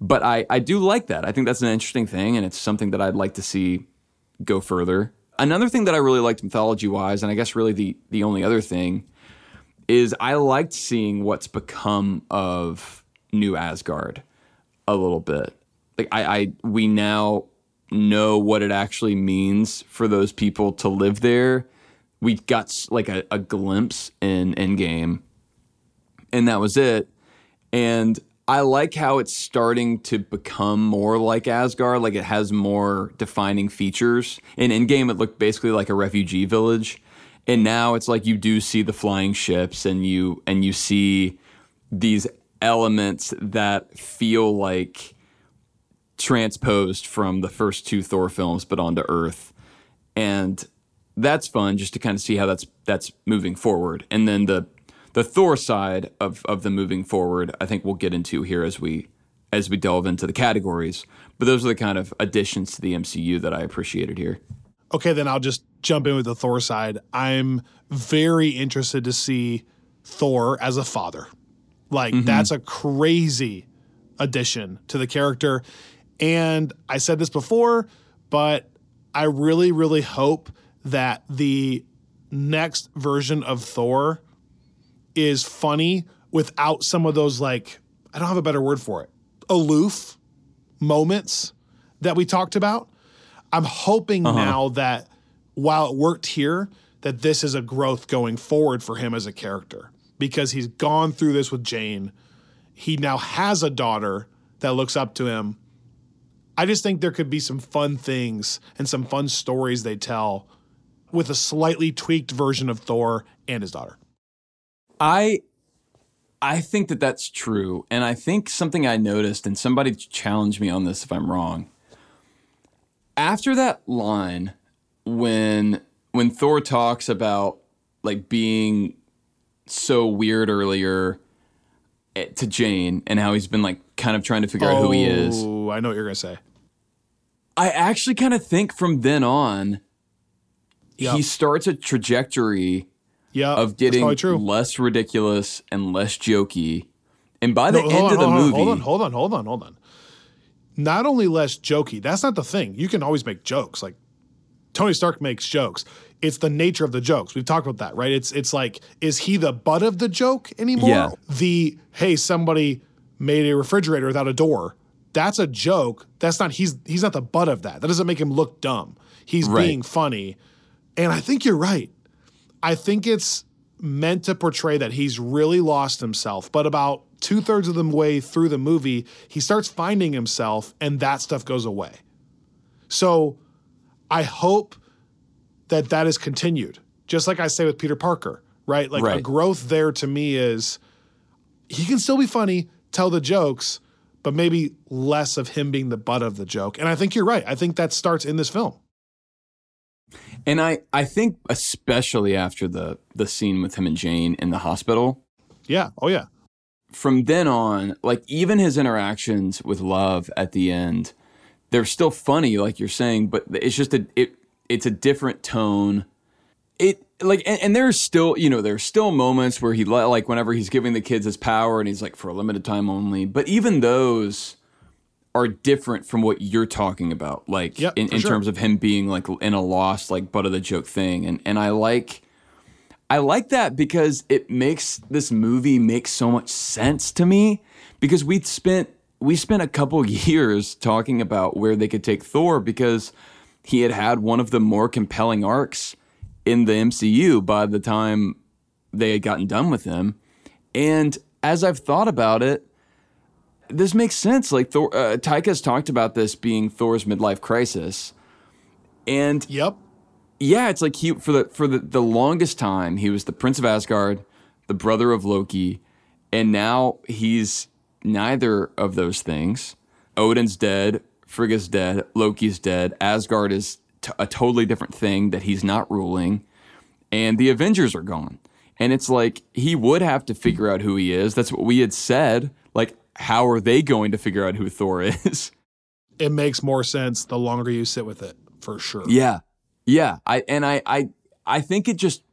I do like that. I think that's an interesting thing, and it's something that I'd like to see go further. Another thing that I really liked mythology-wise, and I guess really the only other thing, is I liked seeing what's become of New Asgard a little bit. Like we now know what it actually means for those people to live there. We got like a glimpse in Endgame, and that was it. And I like how it's starting to become more like Asgard, like it has more defining features. In Endgame, it looked basically like a refugee village. And now it's like you do see the flying ships, and you see these elements that feel like transposed from the first two Thor films, but onto Earth. And that's fun just to kind of see how that's moving forward. And then the Thor side of the moving forward, I think we'll get into here as we delve into the categories. But those are the kind of additions to the MCU that I appreciated here. Okay, then I'll just jump in with the Thor side. I'm very interested to see Thor as a father. Like, that's a crazy addition to the character. And I said this before, but I really, really hope that the next version of Thor is funny without some of those, like, I don't have a better word for it, aloof moments that we talked about. I'm hoping now that while it worked here, that this is a growth going forward for him as a character, because he's gone through this with Jane. He now has a daughter that looks up to him. I just think there could be some fun things and some fun stories they tell with a slightly tweaked version of Thor and his daughter. I think that that's true. And I think something I noticed, and somebody challenged me on this if I'm wrong. After that line, when Thor talks about like being so weird earlier to Jane and how he's been like kind of trying to figure out who he is. Oh, I know what you're going to say. I actually kind of think from then on, he starts a trajectory of getting less ridiculous and less jokey. And by the end of the movie... Hold on. Not only less jokey, that's not the thing. You can always make jokes. Like, Tony Stark makes jokes. It's the nature of the jokes. We've talked about that, right? It's like, is he the butt of the joke anymore? Yeah. Hey, somebody made a refrigerator without a door. That's a joke. That's not, he's not the butt of that. That doesn't make him look dumb. He's being funny. And I think you're right. I think it's meant to portray that he's really lost himself. But about 2/3 of the way through the movie, he starts finding himself, and that stuff goes away. So I hope that is continued. Just like I say with Peter Parker, right? Like a growth there to me is he can still be funny, tell the jokes, but maybe less of him being the butt of the joke. And I think you're right. I think that starts in this film. And I think especially after the scene with him and Jane in the hospital. Yeah. Oh, yeah. From then on, like even his interactions with Love at the end, they're still funny, like you're saying, but it's just it's a different tone. And there's still moments where he like whenever he's giving the kids his power and he's like for a limited time only. But even those are different from what you're talking about, like in terms of him being like in a lost like butt of the joke thing. And I like that because it makes this movie make so much sense to me, because we spent a couple years talking about where they could take Thor, because he had one of the more compelling arcs in the MCU by the time they had gotten done with him. And as I've thought about it, this makes sense. Like Taika's talked about this being Thor's midlife crisis. And yeah, it's like for the longest time, he was the Prince of Asgard, the brother of Loki, and now he's neither of those things. Odin's dead, Frigga's dead, Loki's dead, Asgard is a totally different thing that he's not ruling, and the Avengers are gone. And it's like, he would have to figure out who he is. That's what we had said. Like, how are they going to figure out who Thor is? It makes more sense the longer you sit with it, for sure. Yeah. I think it just,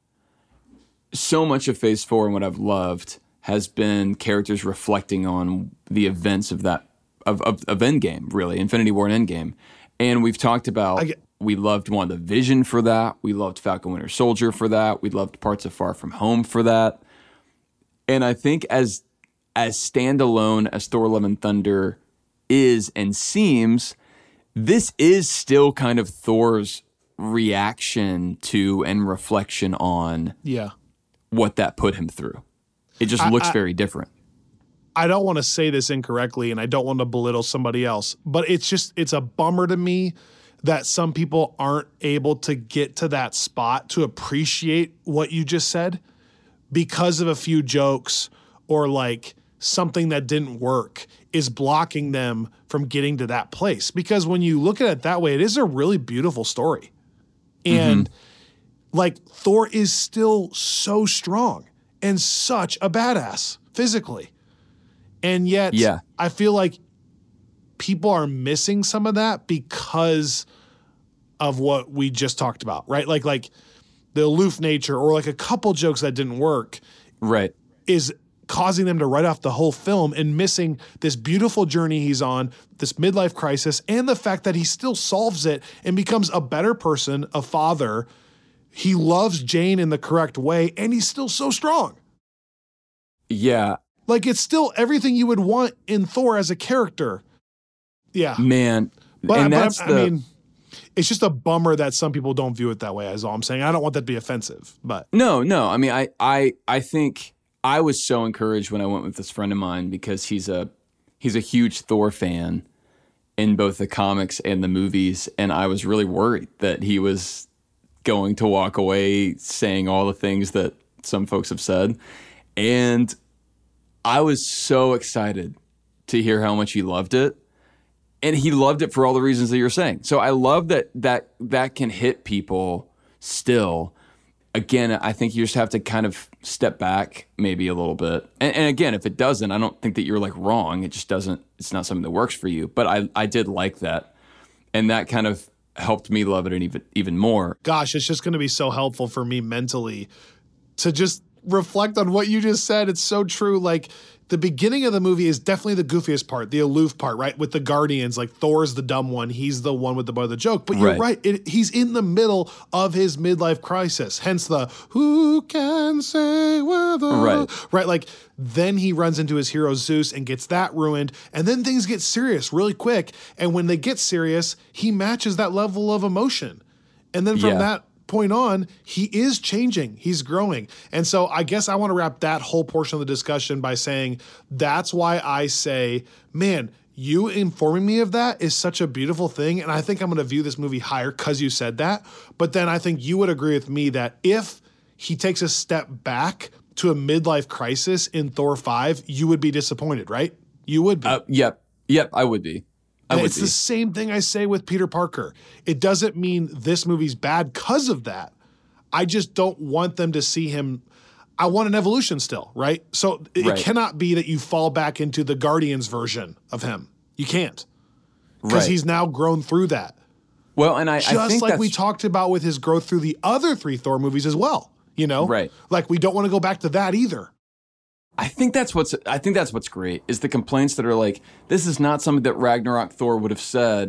so much of Phase 4 and what I've loved has been characters reflecting on the events of that, of Endgame, really, Infinity War and Endgame. And we've talked about, we loved WandaVision for that. We loved Falcon Winter Soldier for that. We loved parts of Far From Home for that. And I think as standalone as Thor: Love and Thunder is and seems, this is still kind of Thor's reaction to and reflection on what that put him through. It just looks very different. I don't want to say this incorrectly, and I don't want to belittle somebody else, but it's a bummer to me that some people aren't able to get to that spot to appreciate what you just said because of a few jokes or like something that didn't work is blocking them from getting to that place. Because when you look at it that way, it is a really beautiful story. And like Thor is still so strong and such a badass physically. And yet I feel like people are missing some of that because of what we just talked about, right? Like the aloof nature or like a couple jokes that didn't work is causing them to write off the whole film and missing this beautiful journey he's on, this midlife crisis, and the fact that he still solves it and becomes a better person, a father. He loves Jane in the correct way, and he's still so strong. Yeah. Like, it's still everything you would want in Thor as a character. Yeah. Man. I mean, it's just a bummer that some people don't view it that way, is all I'm saying. I don't want that to be offensive, but. No. I mean, I think I was so encouraged when I went with this friend of mine because he's a huge Thor fan in both the comics and the movies, and I was really worried that he was going to walk away saying all the things that some folks have said. And I was so excited to hear how much he loved it. And he loved it for all the reasons that you're saying. So I love that can hit people still. Again, I think you just have to kind of step back maybe a little bit. And again, if it doesn't, I don't think that you're like wrong. It just doesn't, it's not something that works for you. But I did like that. And that kind of helped me love it even more. Gosh, it's just going to be so helpful for me mentally to just reflect on what you just said. It's so true. Like, the beginning of the movie is definitely the goofiest part, the aloof part, right? With the Guardians, like Thor's the dumb one. He's the one with the butt of the joke. But you're right. He's in the middle of his midlife crisis. Hence the, who can say whether... Right? Like, then he runs into his hero Zeus and gets that ruined. And then things get serious really quick. And when they get serious, he matches that level of emotion. And then from that point on, he is changing. He's growing. And so I guess I want to wrap that whole portion of the discussion by saying that's why I say, man, you informing me of that is such a beautiful thing. And I think I'm going to view this movie higher because you said that. But then I think you would agree with me that if he takes a step back to a midlife crisis in Thor 5, you would be disappointed, right? You would be. Yep, I would be. It's the same thing I say with Peter Parker. It doesn't mean this movie's bad because of that. I just don't want them to see him. I want an evolution still, right? So it cannot be that you fall back into the Guardians version of him. You can't. Because he's now grown through that. Well, and I think like we talked about with his growth through the other 3 Thor movies as well, you know? Right. Like, we don't want to go back to that either. I think that's what's great is the complaints that are like, this is not something that Ragnarok Thor would have said.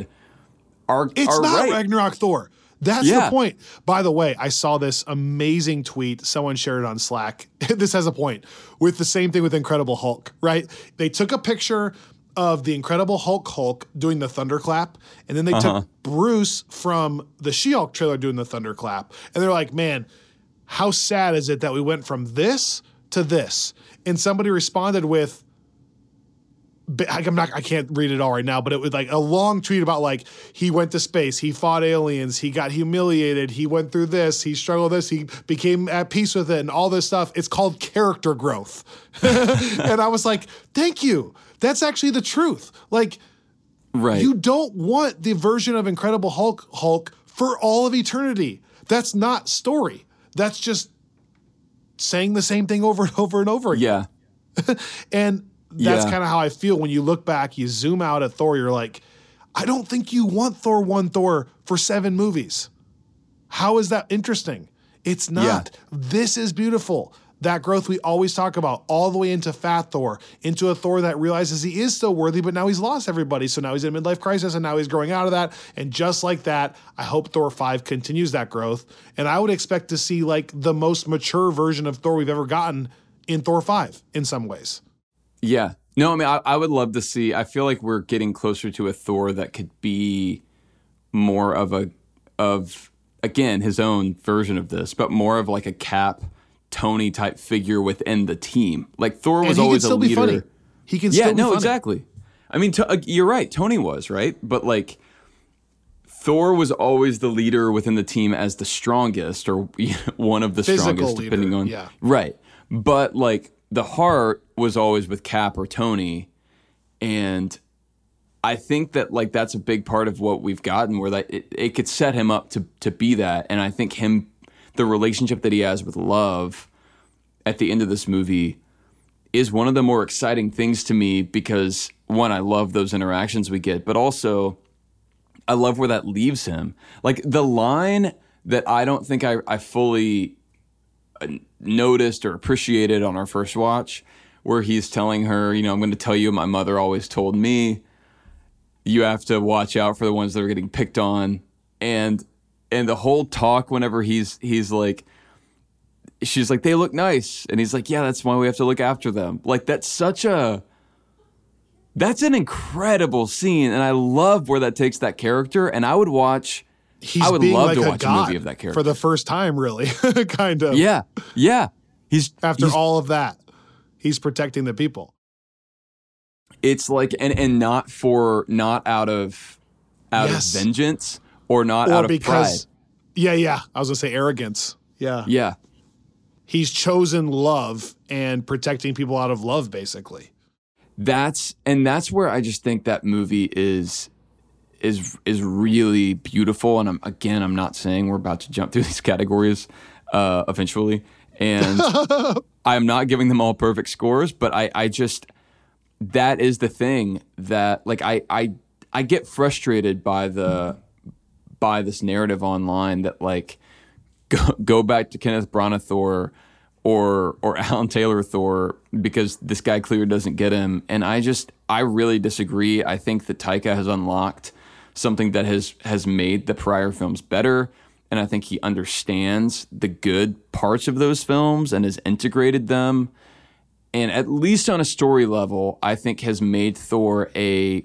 It's not Ragnarok Thor. That's the point. By the way, I saw this amazing tweet. Someone shared it on Slack. This has a point with the same thing with Incredible Hulk, right? They took a picture of the Incredible Hulk doing the thunderclap, and then they took Bruce from the She-Hulk trailer doing the thunderclap, and they're like, man, how sad is it that we went from this to this? And somebody responded with, I can't read it all right now, but it was like a long tweet about like, he went to space, he fought aliens, he got humiliated, he went through this, he struggled this, he became at peace with it, and all this stuff. It's called character growth. And I was like, thank you. That's actually the truth. Like, you don't want the version of Incredible Hulk for all of eternity. That's not story. That's just saying the same thing over and over and over again. Yeah. And that's Yeah. kind of how I feel when you look back, you zoom out at Thor, you're like, I don't think you want Thor 1 Thor for 7 movies. How is that interesting? It's not. Yeah. This is beautiful. That growth we always talk about, all the way into Fat Thor, into a Thor that realizes he is still worthy, but now he's lost everybody. So now he's in a midlife crisis, and now he's growing out of that. And just like that, I hope Thor 5 continues that growth. And I would expect to see like the most mature version of Thor we've ever gotten in Thor 5 in some ways. Yeah. No, I mean, I would love to see, I feel like we're getting closer to a Thor that could be more of again, his own version of this, but more of like a Cap, Tony type figure within the team. Like Thor was always a leader. Be funny. He can still be funny. Exactly. I mean, you're right. Tony was, right? But like Thor was always the leader within the team as the strongest, or one of the Physical strongest, leader, depending on yeah. Right. But like the heart was always with Cap or Tony, and I think that like that's a big part of what we've gotten, where that it could set him up to be that. And I think the relationship that he has with Love at the end of this movie is one of the more exciting things to me, because one, I love those interactions we get, but also I love where that leaves him. Like the line that I don't think I fully noticed or appreciated on our first watch, where he's telling her, I'm going to tell you, my mother always told me, you have to watch out for the ones that are getting picked on. And the whole talk, whenever he's like, she's like, they look nice. And he's like, yeah, that's why we have to look after them. Like, that's an incredible scene. And I love where that takes that character. And I would love to watch a movie of that character. For the first time, really, kind of. Yeah. Yeah. After all of that, he's protecting the people. It's like, and not out of vengeance, or not out of pride. Yeah. I was going to say arrogance. Yeah. Yeah. He's chosen love and protecting people out of love, basically. That's where I just think that movie is really beautiful. And I'm not saying we're about to jump through these categories eventually. And I'm not giving them all perfect scores, but I just, that is the thing that like I get frustrated by this narrative online that like go back to Kenneth Branagh Thor or Alan Taylor Thor because this guy clearly doesn't get him. And I really disagree. I think that Taika has unlocked something that has made the prior films better. And I think he understands the good parts of those films and has integrated them. And at least on a story level, I think has made Thor a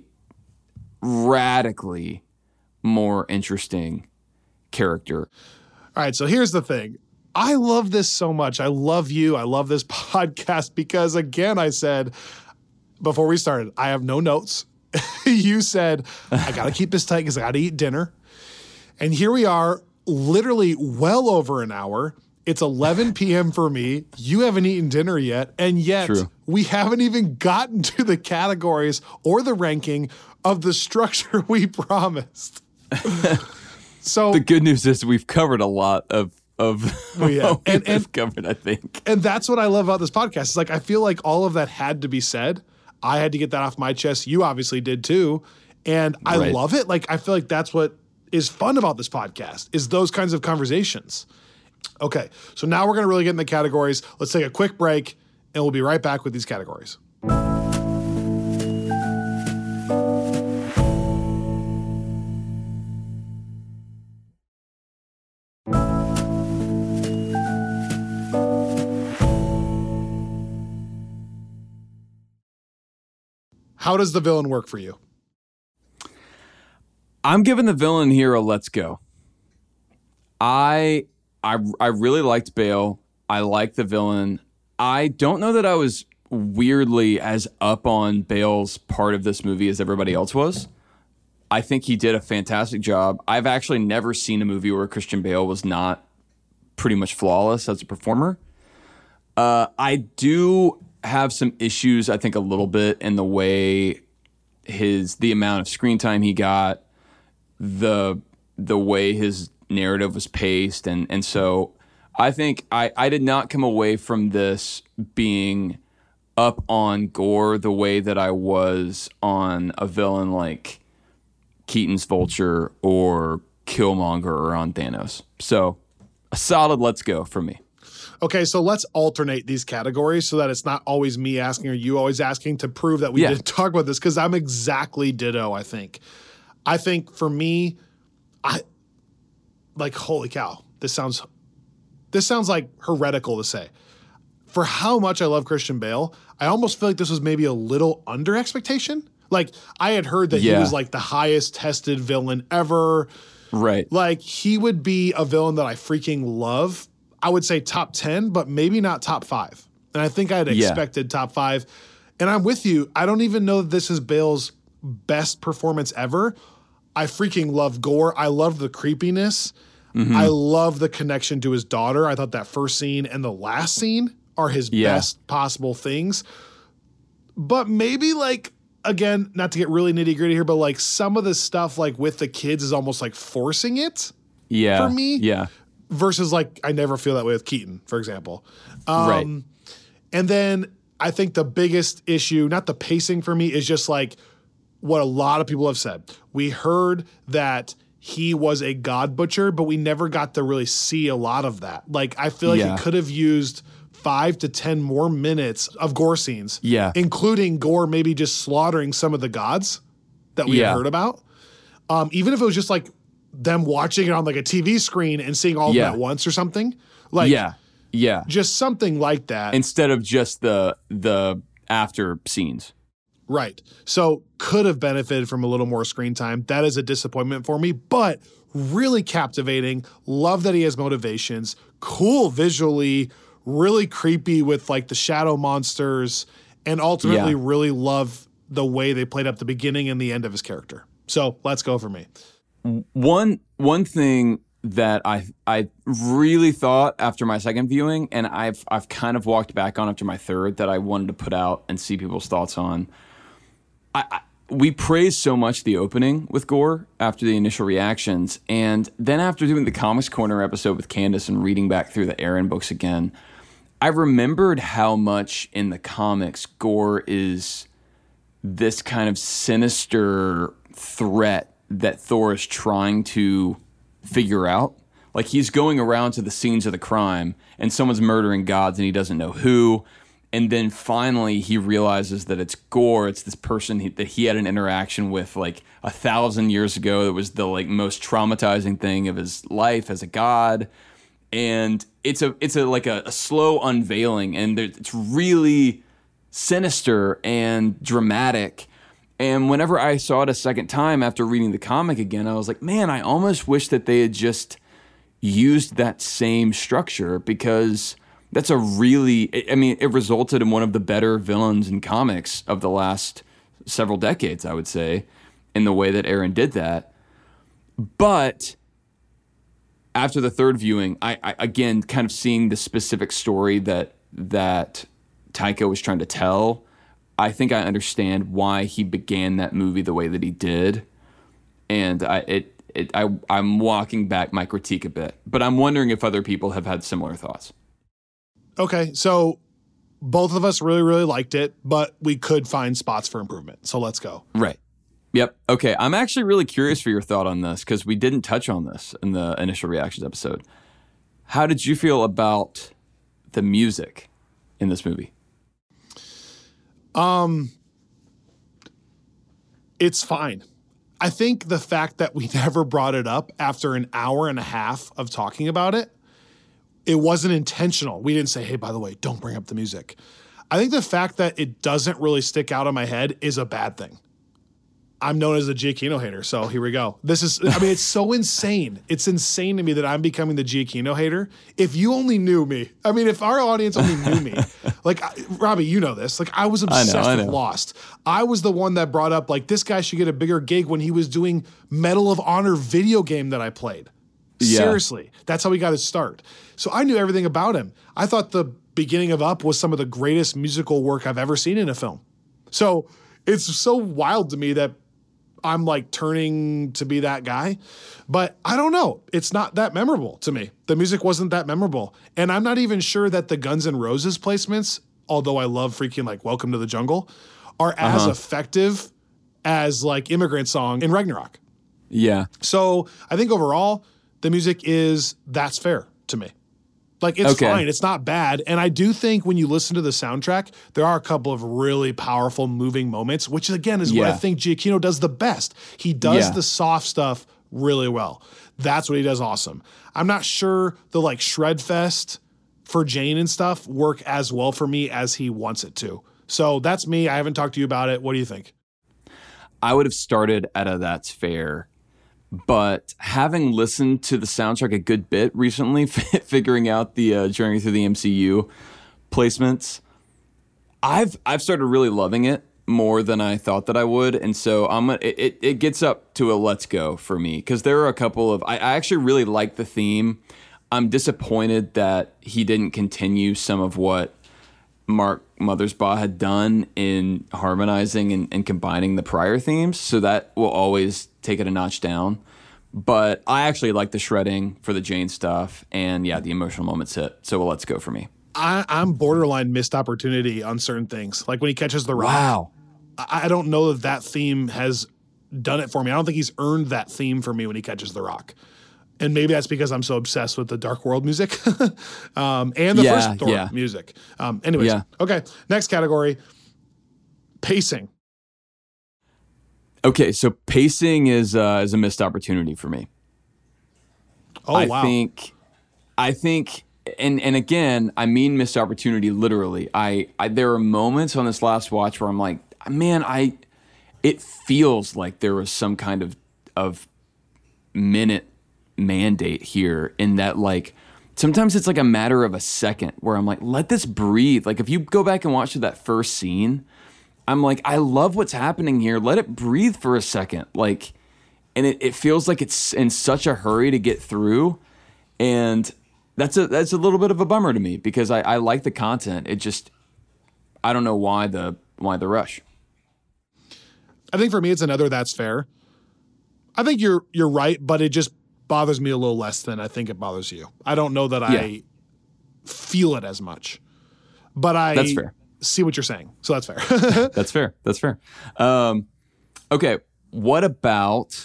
radically more interesting character. All right, so here's the thing. I love this so much. I love you. I love this podcast because, again, I said before we started, I have no notes. You said, I got to keep this tight because I got to eat dinner. And here we are, literally well over an hour. It's 11 p.m. for me. You haven't eaten dinner yet. And yet we haven't even gotten to the categories or the ranking of the structure we promised. So the good news is we've covered a lot of and covered, I think. And that's what I love about this podcast. It's like I feel like all of that had to be said. I had to get that off my chest. You obviously did too. And I love it. Like I feel like that's what is fun about this podcast, is those kinds of conversations. Okay, so now we're going to really get in the categories. Let's take a quick break, and we'll be right back with these categories. How does the villain work for you? I'm giving the villain here a let's go. I really liked Bale. I like the villain. I don't know that I was weirdly as up on Bale's part of this movie as everybody else was. I think he did a fantastic job. I've actually never seen a movie where Christian Bale was not pretty much flawless as a performer. I do have some issues, I think, a little bit in the way the amount of screen time he got, the way his narrative was paced, and so I think I did not come away from this being up on Gorr the way that I was on a villain like Keaton's Vulture or Killmonger or on Thanos. So a solid let's go for me. Okay, so let's alternate these categories so that it's not always me asking or you always asking to prove that we didn't talk about this, because I'm exactly ditto, I think. I think for me, holy cow, this sounds like heretical to say. For how much I love Christian Bale, I almost feel like this was maybe a little under expectation. Like, I had heard that he was like the highest tested villain ever. Right. Like, he would be a villain that I freaking love. I would say top 10, but maybe not top 5. And I think I had expected top 5. And I'm with you. I don't even know that this is Bale's best performance ever. I freaking love Gorr. I love the creepiness. Mm-hmm. I love the connection to his daughter. I thought that first scene and the last scene are his best possible things. But maybe, like, again, not to get really nitty gritty here, but like some of the stuff like with the kids is almost like forcing it for me. Yeah. Versus like, I never feel that way with Keaton, for example. Right. And then I think the biggest issue, not the pacing for me, is just like what a lot of people have said. We heard that he was a god butcher, but we never got to really see a lot of that. Like, I feel like he could have used 5 to 10 more minutes of gore scenes, including Gorr maybe just slaughtering some of the gods that we had heard about. Even if it was just like them watching it on like a TV screen and seeing all of them at once or something. Like, just something like that. Instead of just the after scenes. Right. So could have benefited from a little more screen time. That is a disappointment for me, but really captivating. Love that he has motivations. Cool visually. Really creepy with like the shadow monsters, and ultimately really love the way they played up the beginning and the end of his character. So let's go for me. One thing that I really thought after my second viewing, and I've kind of walked back on after my third, that I wanted to put out and see people's thoughts on. We praised so much the opening with Gorr after the initial reactions, and then after doing the Comics Corner episode with Candace and reading back through the Aaron books again, I remembered how much in the comics Gorr is this kind of sinister threat that Thor is trying to figure out. Like, he's going around to the scenes of the crime and someone's murdering gods and he doesn't know who. And then finally he realizes that it's Gorr. It's this person that he had an interaction with like 1,000 years ago. That was the like most traumatizing thing of his life as a god. And it's a slow unveiling, and it's really sinister and dramatic. And whenever I saw it a second time after reading the comic again, I was like, man, I almost wish that they had just used that same structure, because that's it resulted in one of the better villains in comics of the last several decades, I would say, in the way that Aaron did that. But after the third viewing, I again kind of seeing the specific story that Taika was trying to tell, I think I understand why he began that movie the way that he did, and I'm walking back my critique a bit, but I'm wondering if other people have had similar thoughts. Okay, so both of us really, really liked it, but we could find spots for improvement. So let's go. Right. Yep. Okay. I'm actually really curious for your thought on this, because we didn't touch on this in the initial reactions episode. How did you feel about the music in this movie? It's fine. I think the fact that we never brought it up after an hour and a half of talking about it, it wasn't intentional. We didn't say, hey, by the way, don't bring up the music. I think the fact that it doesn't really stick out in my head is a bad thing. I'm known as the Giacchino hater, so here we go. It's so insane. It's insane to me that I'm becoming the Giacchino hater. If you only knew me, if our audience only knew me, like, Robbie, you know this. Like, I was obsessed with Lost. I was the one that brought up, like, this guy should get a bigger gig when he was doing Medal of Honor video game that I played. Yeah. Seriously. That's how he got his start. So I knew everything about him. I thought the beginning of Up was some of the greatest musical work I've ever seen in a film. So it's so wild to me that I'm like turning to be that guy. But I don't know. It's not that memorable to me. The music wasn't that memorable. And I'm not even sure that the Guns N' Roses placements, although I love freaking like Welcome to the Jungle, are as effective as like Immigrant Song in Ragnarok. Yeah. So I think overall, the music that's fair to me. Like, it's fine. It's not bad. And I do think when you listen to the soundtrack, there are a couple of really powerful, moving moments, which, again, is what I think Giacchino does the best. He does the soft stuff really well. That's what he does awesome. I'm not sure the, like, shred fest for Jane and stuff work as well for me as he wants it to. So that's me. I haven't talked to you about it. What do you think? I would have started at a That's Fair. But having listened to the soundtrack a good bit recently, figuring out the Journey Through the MCU placements, I've started really loving it more than I thought that I would, and so it gets up to a let's go for me, because there are a couple of I actually really like the theme. I'm disappointed that he didn't continue some of what Mark Mothersbaugh had done in harmonizing and combining the prior themes, so that will always take it a notch down. But I actually like the shredding for the Jane stuff, and the emotional moments hit. So let's go for me. I'm borderline missed opportunity on certain things, like when he catches the rock. Wow. I don't know that theme has done it for me. I don't think he's earned that theme for me when he catches the rock. And maybe that's because I'm so obsessed with the Dark World music and the first Thor music. Okay, next category, pacing. Okay, so pacing is a missed opportunity for me. Wow. I think, and again, I mean missed opportunity literally. There are moments on this last watch where I'm like, man, it feels like there was some kind of minute mandate here, in that, like, sometimes it's like a matter of a second where I'm like, let this breathe. Like, if you go back and watch that first scene, I'm like, I love what's happening here. Let it breathe for a second. Like, and it feels like it's in such a hurry to get through. And that's a little bit of a bummer to me, because I like the content. It just, I don't know why the rush. I think for me, it's another That's Fair. I think you're right, but it just bothers me a little less than I think it bothers you. I don't know that I feel it as much, but That's fair. See what you're saying. So that's fair. That's fair. Okay. What about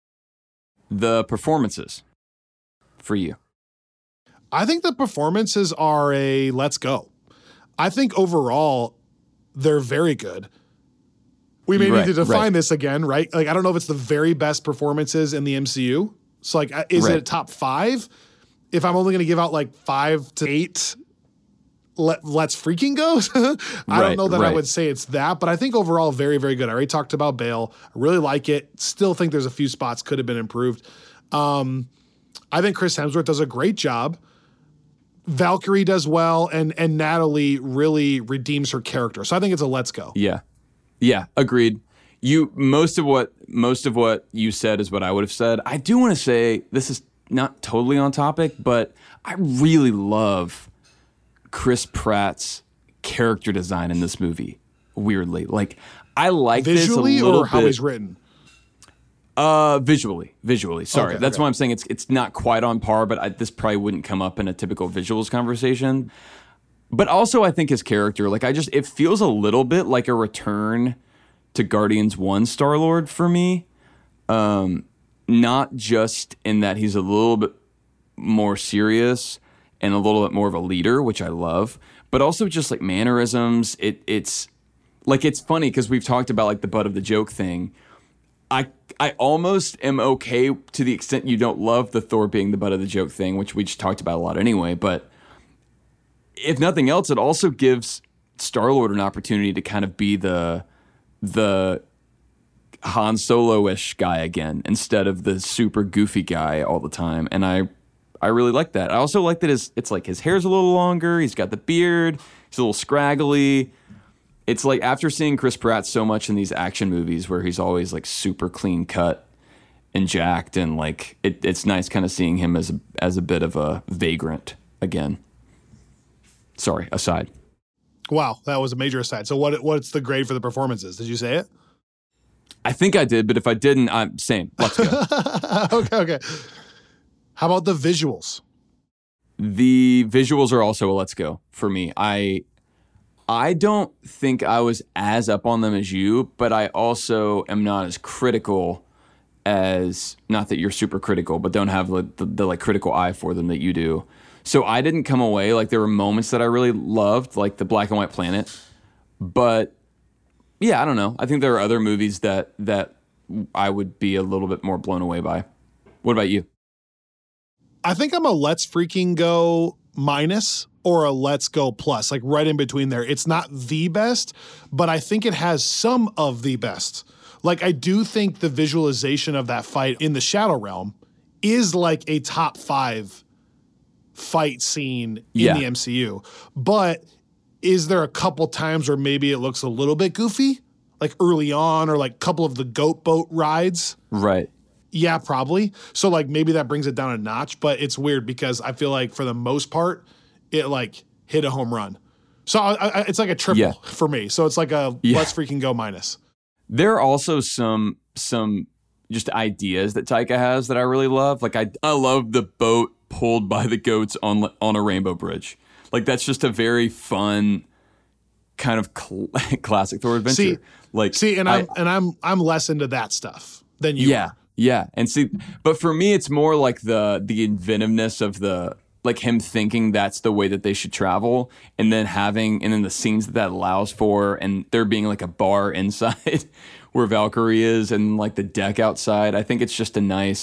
the performances for you? I think the performances are a let's go. I think overall they're very good. We may need to define this again, right? Like, I don't know if it's the very best performances in the MCU. So, like, is it a top 5? If I'm only going to give out like 5 to 8, let's freaking go. I don't know that I would say it's that, but I think overall very, very good. I already talked about Bale. I really like it. Still think there's a few spots could have been improved. I think Chris Hemsworth does a great job. Valkyrie does well, and Natalie really redeems her character. So I think it's a let's go. Yeah, agreed. Most of what you said is what I would have said. I do want to say, this is not totally on topic, but I really love Chris Pratt's character design in this movie. Weirdly, like, I like visually this a little or how bit. he's written. Visually. Sorry, that's why I'm saying it's not quite on par. But this probably wouldn't come up in a typical visuals conversation. But also, I think his character, like, it feels a little bit like a return to Guardians 1 Star-Lord for me. Not just in that he's a little bit more serious and a little bit more of a leader, which I love, but also just like mannerisms. It's funny because we've talked about like the butt of the joke thing. I almost am okay to the extent you don't love the Thor being the butt of the joke thing, which we just talked about a lot anyway, but if nothing else, it also gives Star-Lord an opportunity to kind of be the Han Solo-ish guy again, instead of the super goofy guy all the time. And I really like that. I also like that it's like his hair's a little longer. He's got the beard. He's a little scraggly. It's like, after seeing Chris Pratt so much in these action movies where he's always like super clean cut and jacked, and like it's nice kind of seeing him as a bit of a vagrant again. Sorry, aside. Wow, that was a major aside. So what's the grade for the performances? Did you say it? I think I did, but if I didn't, I'm same. Let's go. Okay. How about the visuals? The visuals are also a let's go for me. I don't think I was as up on them as you, but I also am not as critical as, not that you're super critical, but don't have the like critical eye for them that you do. So I didn't come away, like there were moments that I really loved, like the Black and White Planet. But yeah, I don't know. I think there are other movies that I would be a little bit more blown away by. What about you? I think I'm a let's freaking go minus or a let's go plus, like right in between there. It's not the best, but I think it has some of the best. Like I do think the visualization of that fight in the Shadow Realm is like a top 5 fight scene in the MCU. But is there a couple times where maybe it looks a little bit goofy? Like early on, or like a couple of the goat boat rides? Right. Yeah, probably. So like maybe that brings it down a notch, but it's weird because I feel like for the most part, it like hit a home run. So it's like a triple for me. So it's like a let's freaking go minus. There are also some just ideas that Taika has that I really love. Like I love the boat pulled by the goats on a rainbow bridge. Like that's just a very fun kind of classic Thor adventure. I'm less into that stuff than you are. Yeah. And see, but for me, it's more like the inventiveness of like him thinking that's the way that they should travel, and then the scenes that allows for, and there being like a bar inside where Valkyrie is and like the deck outside. I think it's just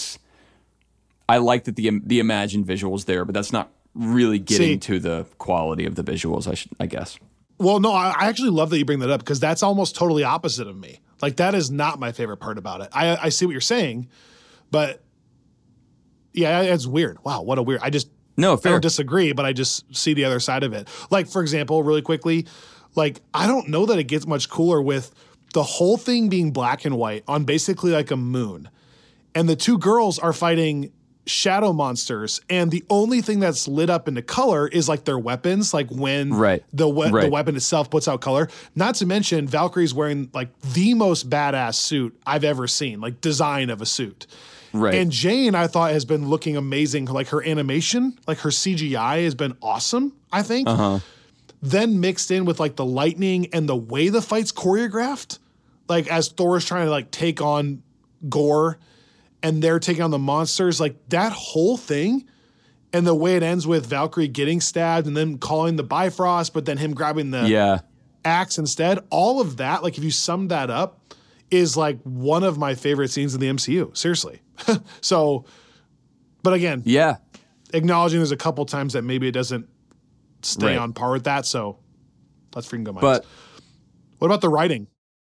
I like that the imagined visuals there, but that's not really getting to the quality of the visuals, I guess. Well, no, I actually love that you bring that up because that's almost totally opposite of me. Like that is not my favorite part about it. I see what you're saying, but yeah, it's weird. Wow, what a weird. I don't disagree, but I just see the other side of it. Like, for example, really quickly, like I don't know that it gets much cooler with the whole thing being black and white on basically like a moon. And the two girls are fighting shadow monsters, and the only thing that's lit up into color is like their weapons, like when the weapon itself puts out color. Not to mention Valkyrie's wearing like the most badass suit I've ever seen, like design of a suit. Right. And Jane, I thought, has been looking amazing. Like her animation, like her CGI has been awesome, I think. Then mixed in with like the lightning and the way the fight's choreographed, like as Thor's trying to like take on Gore and they're taking on the monsters, like that whole thing, and the way it ends with Valkyrie getting stabbed and then calling the Bifrost, but then him grabbing the axe instead, all of that, like if you sum that up, is like one of my favorite scenes in the MCU, seriously. So, but again, acknowledging there's a couple times that maybe it doesn't stay on par with that, so let's freaking go minus. But what about the writing?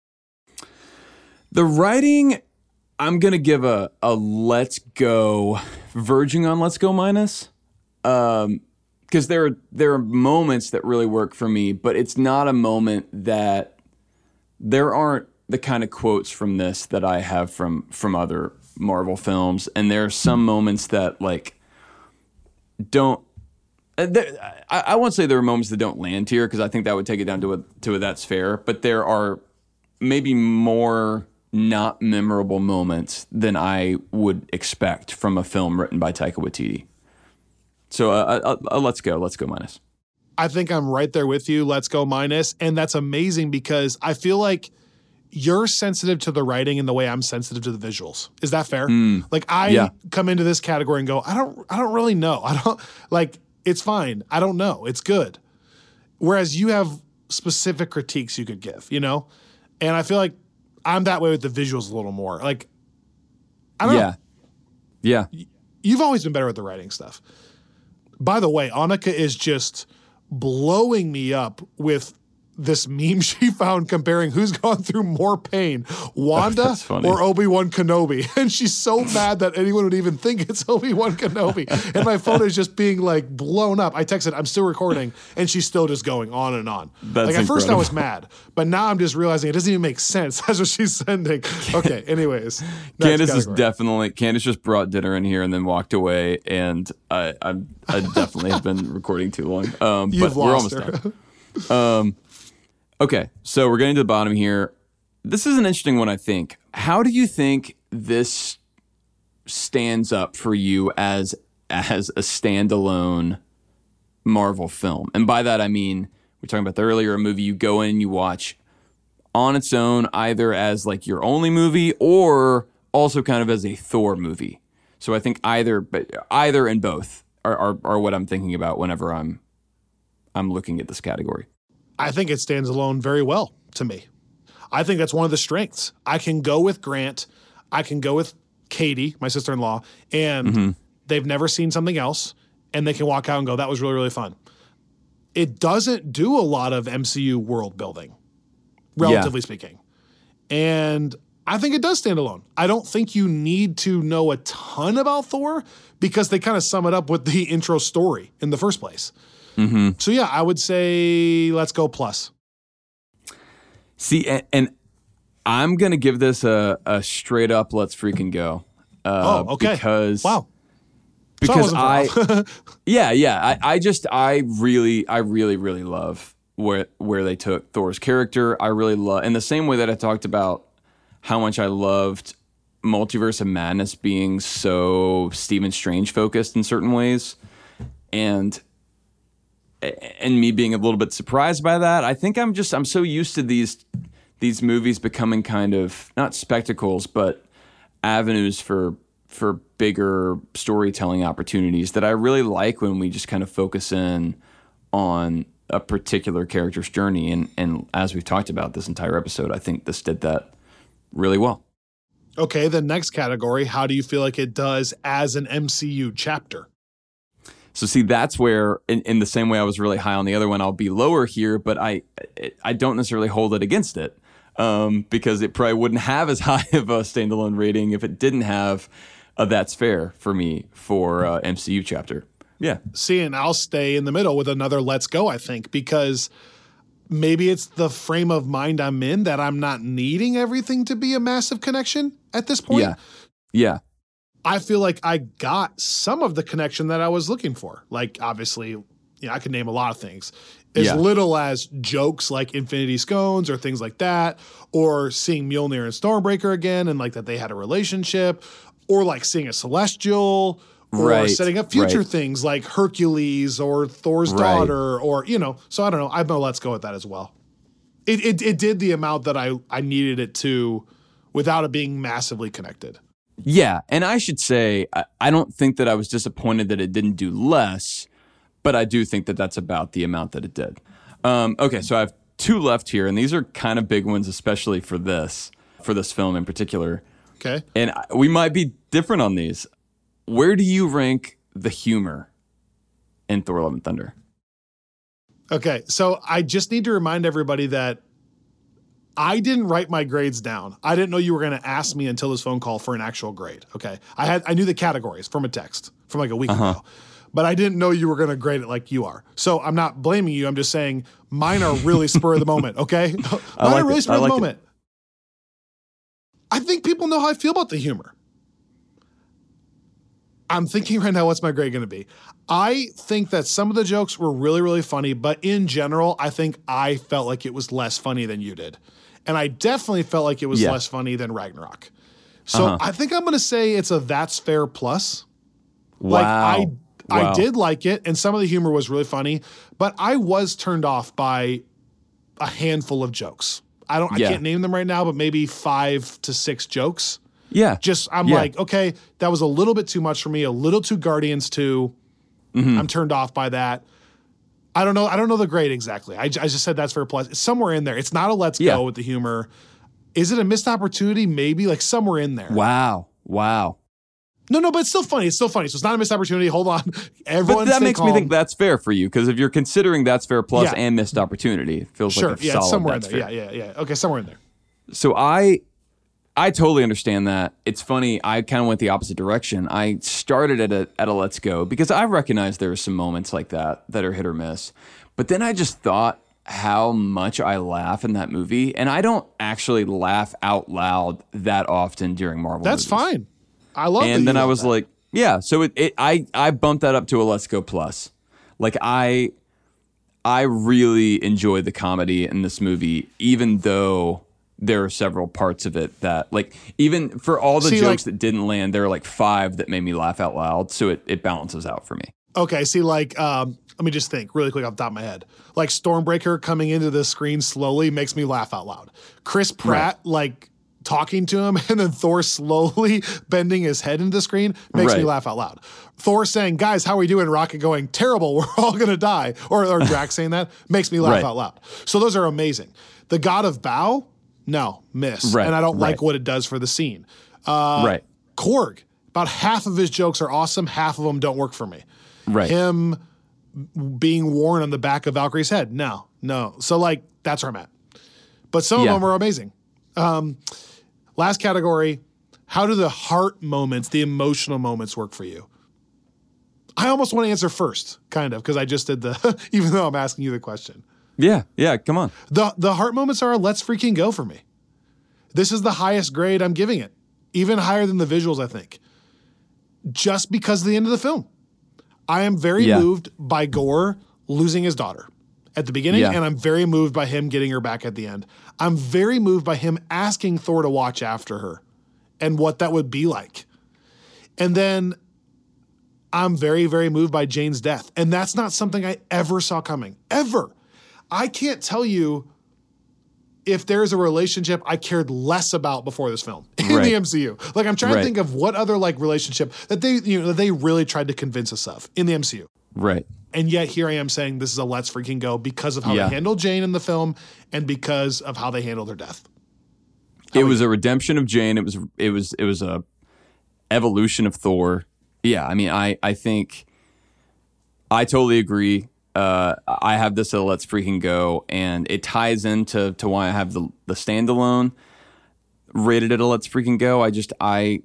The writing, I'm going to give a let's go, verging on let's go minus. Because there are moments that really work for me, but it's not a moment that there aren't the kind of quotes from this that I have from other Marvel films. And there are some moments that like don't, I won't say there are moments that don't land here because I think that would take it down to a that's fair, but there are maybe more not memorable moments than I would expect from a film written by Taika Waititi. So let's go minus. I think I'm right there with you. Let's go minus. And that's amazing because I feel like you're sensitive to the writing in the way I'm sensitive to the visuals. Is that fair? Like I come into this category and go, I don't really know. I don't like, it's fine. I don't know. It's good. Whereas you have specific critiques you could give, you know? And I feel like I'm that way with the visuals a little more. Like, I don't know. Yeah. You've always been better with the writing stuff. By the way, Annika is just blowing me up with this meme she found comparing who's gone through more pain, Wanda or Obi-Wan Kenobi. And she's so mad that anyone would even think it's Obi-Wan Kenobi. And my phone is just being like blown up. I texted, I'm still recording, and she's still just going on and on. That's like at incredible. First I was mad, but now I'm just realizing it doesn't even make sense. That's what she's sending. Okay, anyways. Candace just brought dinner in here and then walked away, and I definitely have been recording too long. But we're almost done. Okay, so we're getting to the bottom here. this is an interesting one, I think. How do you think this stands up for you as a standalone Marvel film? And by that, I mean, we're talking about the earlier movie you go in, you watch on its own, either as like your only movie or also kind of as a Thor movie. So I think either and both are what I'm thinking about whenever I'm looking at this category. I think it stands alone very well to me. I think that's one of the strengths. I can go with Grant. I can go with Katie, my sister-in-law, and they've never seen something else, and they can walk out and go, that was really, really fun. It doesn't do a lot of MCU world building, relatively speaking. And I think it does stand alone. I don't think you need to know a ton about Thor because they kind of sum it up with the intro story in the first place. So yeah, I would say let's go plus. See, and I'm going to give this a straight up let's freaking go. Okay. Because, wow. Because I really love where they took Thor's character. I really love, in the same way that I talked about how much I loved Multiverse of Madness being so Stephen Strange focused in certain ways, and me being a little bit surprised by that. I think I'm so used to these movies becoming kind of not spectacles, but avenues for bigger storytelling opportunities that I really like when we just kind of focus in on a particular character's journey. And as we've talked about this entire episode, I think this did that really well. Okay, the next category, how do you feel like it does as an MCU chapter? So see, that's where, in the same way I was really high on the other one, I'll be lower here, but I don't necessarily hold it against it because it probably wouldn't have as high of a standalone rating if it didn't have That's Fair for me for MCU chapter. Yeah. See, and I'll stay in the middle with another let's go, I think, because maybe it's the frame of mind I'm in that I'm not needing everything to be a massive connection at this point. Yeah. I feel like I got some of the connection that I was looking for. Like, obviously, I could name a lot of things. As little as jokes like Infinity Scones or things like that, or seeing Mjolnir and Stormbreaker again and like that they had a relationship, or like seeing a Celestial, or setting up future things like Hercules or Thor's daughter, or, so I don't know. I know let's go with that as well. It did the amount that I needed it to without it being massively connected. Yeah, and I should say, I don't think that I was disappointed that it didn't do less, but I do think that that's about the amount that it did. Okay, so I have two left here, and these are kind of big ones, especially for this film in particular. Okay. And we might be different on these. Where do you rank the humor in Thor: Love and Thunder? Okay, so I just need to remind everybody that I didn't write my grades down. I didn't know you were going to ask me until this phone call for an actual grade. Okay. I knew the categories from a text from like a week ago, but I didn't know you were going to grade it like you are. So I'm not blaming you. I'm just saying mine are really spur of the moment. Okay. Mine are really spur of the moment. I think people know how I feel about the humor. I'm thinking right now, what's my grade going to be? I think that some of the jokes were really, really funny, but in general, I think I felt like it was less funny than you did. And I definitely felt like it was less funny than Ragnarok. So I think I'm going to say it's a That's Fair plus. Wow. I did like it, and some of the humor was really funny, but I was turned off by a handful of jokes. I can't name them right now, but maybe 5 to 6 jokes. Yeah. I'm like, okay, that was a little bit too much for me, a little too Guardians 2. I'm turned off by that. I don't know the grade exactly. I just said That's Fair plus. It's somewhere in there. It's not a let's go with the humor. Is it a missed opportunity? Maybe, like somewhere in there. Wow. No, but it's still funny. So it's not a missed opportunity. Hold on. Everyone, but that makes me think that's fair for you, because if you're considering That's Fair plus and missed opportunity, it feels like a solid somewhere That's in there. Fair. Yeah. Okay, somewhere in there. So I totally understand that. It's funny. I kind of went the opposite direction. I started at a let's go because I recognize there are some moments like that are hit or miss. But then I just thought how much I laugh in that movie, and I don't actually laugh out loud that often during Marvel That's movies. Fine. I love. And then I was like, yeah. So I bumped that up to a let's go plus. Like I really enjoyed the comedy in this movie, even though there are several parts of it that, like, even for all the jokes that didn't land, there are like 5 that made me laugh out loud. So it balances out for me. Okay, see, like, let me just think really quick off the top of my head. Like, Stormbreaker coming into the screen slowly makes me laugh out loud. Chris Pratt, like, talking to him, and then Thor slowly bending his head into the screen makes me laugh out loud. Thor saying, guys, how are we doing? Rocket going, terrible, we're all going to die. Or Drax saying that makes me laugh out loud. So those are amazing. The God of Bow, no, miss. And I don't like what it does for the scene. Korg, about half of his jokes are awesome, half of them don't work for me. Him being worn on the back of Valkyrie's head, no. So, like, that's where I'm at. But some of them are amazing. Last category, how do the heart moments, the emotional moments work for you? I almost want to answer first, kind of, because I just did the, even though I'm asking you the question. Yeah, come on. The heart moments are let's freaking go for me. This is the highest grade I'm giving it. Even higher than the visuals, I think. Just because of the end of the film. I am very moved by Gorr losing his daughter at the beginning, and I'm very moved by him getting her back at the end. I'm very moved by him asking Thor to watch after her and what that would be like. And then I'm very, very moved by Jane's death. And that's not something I ever saw coming. Ever. I can't tell you if there's a relationship I cared less about before this film in the MCU. Like, I'm trying to think of what other, like, relationship that they really tried to convince us of in the MCU. And yet here I am saying this is a let's freaking go because of how they handled Jane in the film and because of how they handled her death. It was a redemption of Jane. It was a evolution of Thor. Yeah, I mean, I think I totally agree. I have this at a let's freaking go, and it ties into why I have the standalone rated at a let's freaking go. I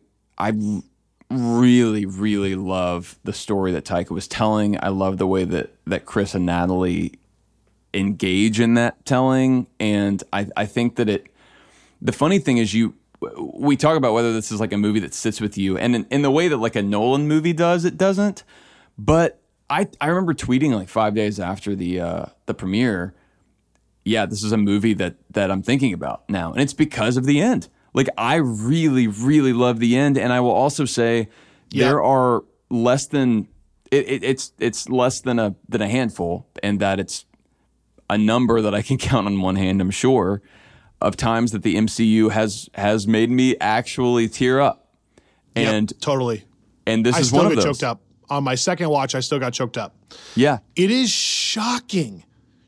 really, really love the story that Taika was telling. I love the way that Chris and Natalie engage in that telling, and I think that the funny thing is we talk about whether this is like a movie that sits with you, and in the way that like a Nolan movie does, it doesn't. But I remember tweeting like 5 days after the premiere, this is a movie that I'm thinking about now, and it's because of the end. Like, I really, really love the end, and I will also say there are less than it's less than a handful, and that it's a number that I can count on one hand, I'm sure, of times that the MCU has made me actually tear up. And totally. And this is one of those. I still get choked up. On my second watch, I still got choked up. Yeah. It is shocking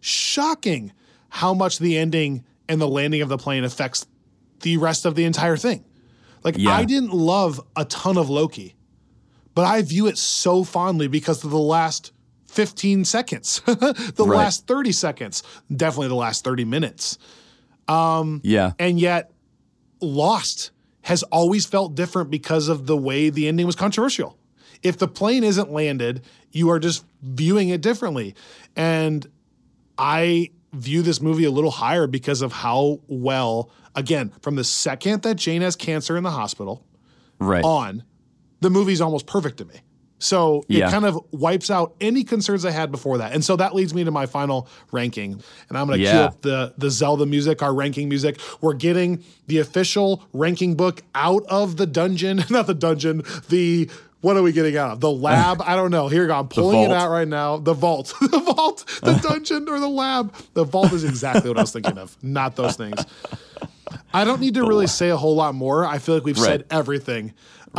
how much the ending and the landing of the plane affects the rest of the entire thing. Like, I didn't love a ton of Loki, but I view it so fondly because of the last 15 seconds, last 30 seconds, definitely the last 30 minutes. And yet Lost has always felt different because of the way the ending was controversial. If the plane isn't landed, you are just viewing it differently. And I view this movie a little higher because of how well, again, from the second that Jane has cancer in the hospital on, the movie's almost perfect to me. So it kind of wipes out any concerns I had before that. And so that leads me to my final ranking. And I'm going to cue up the Zelda music, our ranking music. We're getting the official ranking book out of the dungeon. Not the dungeon, what are we getting out of? The lab? I don't know. Here you go. I'm pulling it out right now. The vault. The dungeon or the lab. The vault is exactly what I was thinking of. Not those things. I don't need to really say a whole lot more. I feel like we've said everything.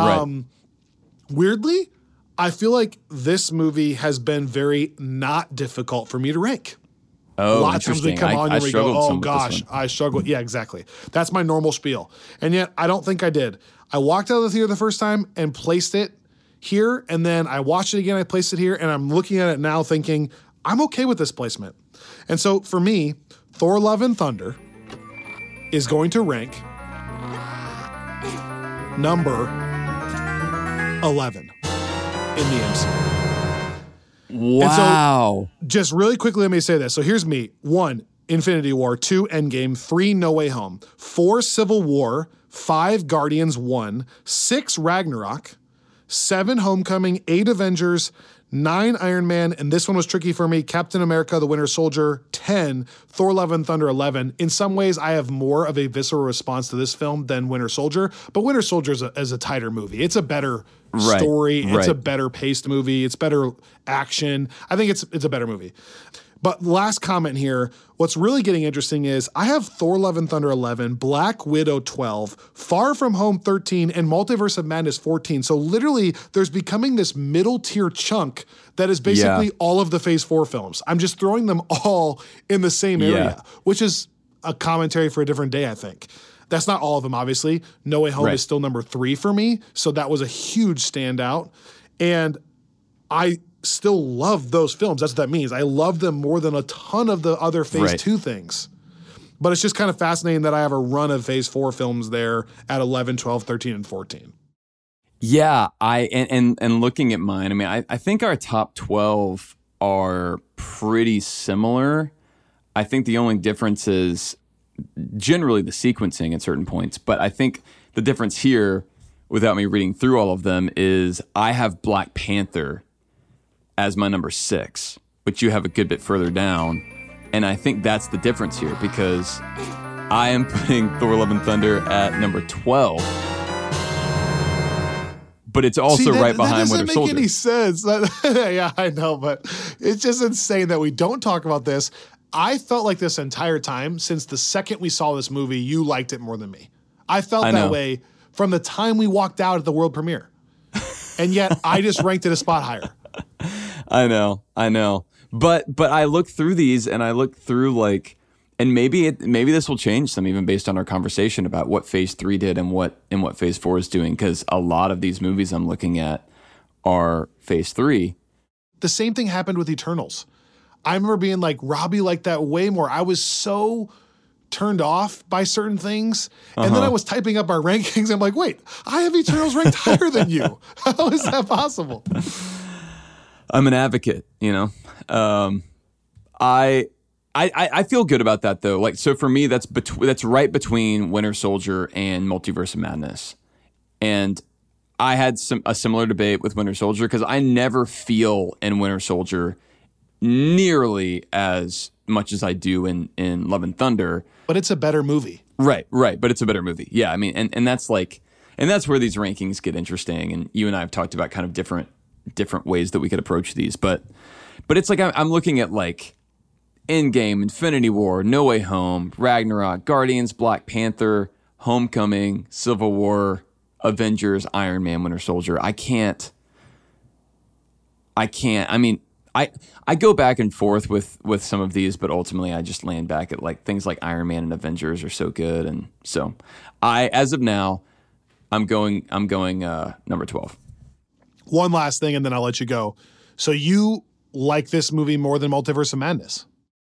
Weirdly, I feel like this movie has been very not difficult for me to rank. Oh, a lot of times we come on and we go, oh gosh, I struggle. Yeah, exactly. That's my normal spiel. And yet I don't think I did. I walked out of the theater the first time and placed it here, and then I watched it again, I placed it here, and I'm looking at it now thinking, I'm okay with this placement. And so for me, Thor Love and Thunder is going to rank number 11 in the MCU. Wow. So, just really quickly, let me say this. So here's me. 1, Infinity War. 2, Endgame. 3, No Way Home. 4, Civil War. 5, Guardians 1. 6, Ragnarok. 7, Homecoming. 8, Avengers. 9 Iron Man, and this one was tricky for me, Captain America, The Winter Soldier, 10, Thor Love and Thunder, 11. In some ways, I have more of a visceral response to this film than Winter Soldier, but Winter Soldier is a tighter movie. It's a better story. It's a better paced movie. It's better action. I think it's a better movie. But last comment here, what's really getting interesting is I have Thor Love and Thunder 11, Black Widow 12, Far From Home 13, and Multiverse of Madness 14. So literally there's becoming this middle tier chunk that is basically all of the Phase 4 films. I'm just throwing them all in the same area, which is a commentary for a different day, I think. That's not all of them, obviously. No Way Home is still number 3 for me. So that was a huge standout. And I still love those films. That's what that means. I love them more than a ton of the other Phase 2 things. But it's just kind of fascinating that I have a run of Phase 4 films there at 11, 12, 13, and 14. Yeah, and looking at mine, I mean, I think our top 12 are pretty similar. I think the only difference is generally the sequencing at certain points. But I think the difference here, without me reading through all of them, is I have Black Panther as my number 6, which you have a good bit further down. And I think that's the difference here, because I am putting Thor Love and Thunder at number 12. But it's also right behind Winter Soldier. That doesn't make any sense. Yeah, I know, but it's just insane that we don't talk about this. I felt like this entire time, since the second we saw this movie, you liked it more than me. I felt that way from the time we walked out at the world premiere. And yet I just ranked it a spot higher. I know. But I look through these and I look through like, and maybe this will change some even based on our conversation about what Phase 3 did and what Phase 4 is doing, because a lot of these movies I'm looking at are Phase 3. The same thing happened with Eternals. I remember being like, Robbie liked that way more. I was so turned off by certain things. And then I was typing up our rankings. I'm like, wait, I have Eternals ranked higher than you. How is that possible? I'm an advocate, you know. I feel good about that though. Like, so for me, that's right between Winter Soldier and Multiverse of Madness. And I had a similar debate with Winter Soldier because I never feel in Winter Soldier nearly as much as I do in Love and Thunder. But it's a better movie. Right. But it's a better movie. Yeah, I mean, and that's like, and that's where these rankings get interesting. And you and I have talked about kind of different ways that we could approach these. But it's like I'm looking at like Endgame, Infinity War, No Way Home, Ragnarok, Guardians, Black Panther, Homecoming, Civil War, Avengers, Iron Man, Winter Soldier. I can't. I mean, I go back and forth with some of these, but ultimately I just land back at like things like Iron Man and Avengers are so good, and so as of now, I'm going number 12. One last thing, and then I'll let you go. So you like this movie more than Multiverse of Madness?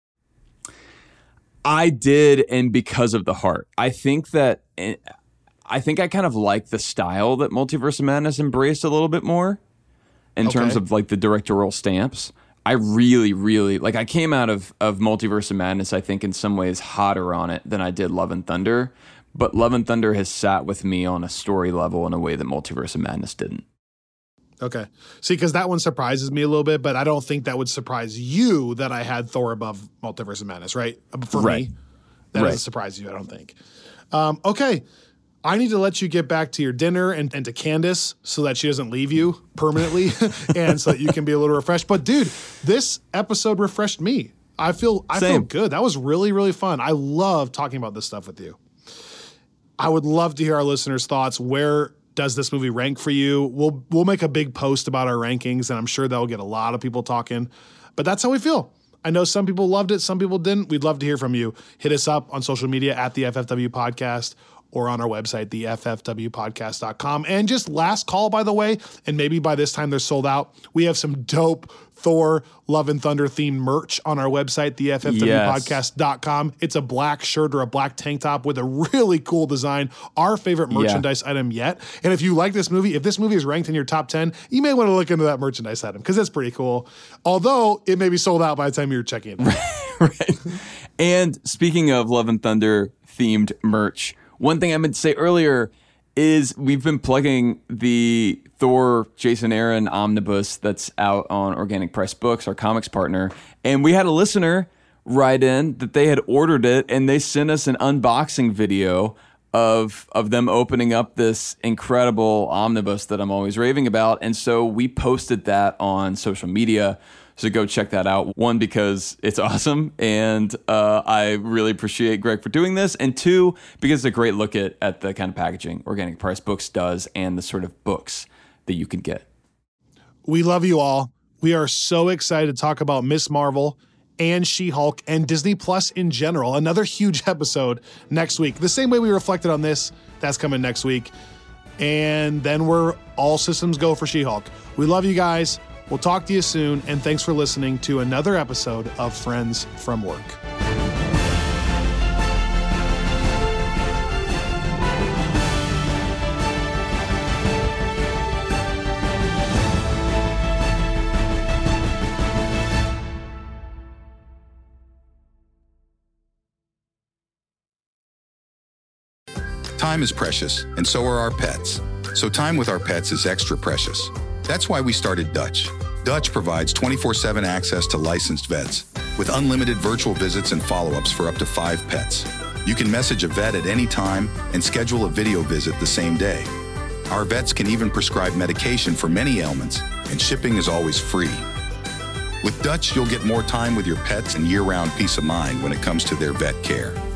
I did, and because of the heart. I think I kind of like the style that Multiverse of Madness embraced a little bit more in terms of like the directorial stamps. I really, really, like I came out of Multiverse of Madness, I think in some ways hotter on it than I did Love and Thunder. But Love and Thunder has sat with me on a story level in a way that Multiverse of Madness didn't. Okay. See, because that one surprises me a little bit, but I don't think that would surprise you that I had Thor above Multiverse of Madness, right? For me, that doesn't surprise you, I don't think. Okay. I need to let you get back to your dinner and to Candace so that she doesn't leave you permanently and so that you can be a little refreshed. But dude, this episode refreshed me. I feel good. That was really, really fun. I love talking about this stuff with you. I would love to hear our listeners' thoughts. Where does this movie rank for you? We'll make a big post about our rankings, and I'm sure that'll get a lot of people talking. But that's how we feel. I know some people loved it, some people didn't. We'd love to hear from you. Hit us up on social media at the FFW Podcast or on our website, theffwpodcast.com. And just last call, by the way, and maybe by this time they're sold out, we have some dope Thor Love and Thunder themed merch on our website, theffwpodcast.com. It's a black shirt or a black tank top with a really cool design, our favorite merchandise item yet. And if you like this movie, if this movie is ranked in your top 10, you may want to look into that merchandise item because it's pretty cool. Although it may be sold out by the time you're checking it out. Right. And speaking of Love and Thunder themed merch, one thing I meant to say earlier is we've been plugging the Thor Jason Aaron omnibus that's out on Organic Press Books, our comics partner. And we had a listener write in that they had ordered it, and they sent us an unboxing video of them opening up this incredible omnibus that I'm always raving about. And so we posted that on social media. So go check that out. One, because it's awesome, and I really appreciate Greg for doing this. And two, because it's a great look at the kind of packaging Organic Press Books does and the sort of books that you can get. We love you all. We are so excited to talk about Ms. Marvel and She-Hulk and Disney Plus in general. Another huge episode next week. The same way we reflected on this, that's coming next week. And then we're all systems go for She-Hulk. We love you guys. We'll talk to you soon. And thanks for listening to another episode of Friends from Work. Time is precious, and so are our pets. So time with our pets is extra precious. That's why we started Dutch. Dutch provides 24/7 access to licensed vets with unlimited virtual visits and follow-ups for up to 5 pets. You can message a vet at any time and schedule a video visit the same day. Our vets can even prescribe medication for many ailments, and shipping is always free. With Dutch, you'll get more time with your pets and year-round peace of mind when it comes to their vet care.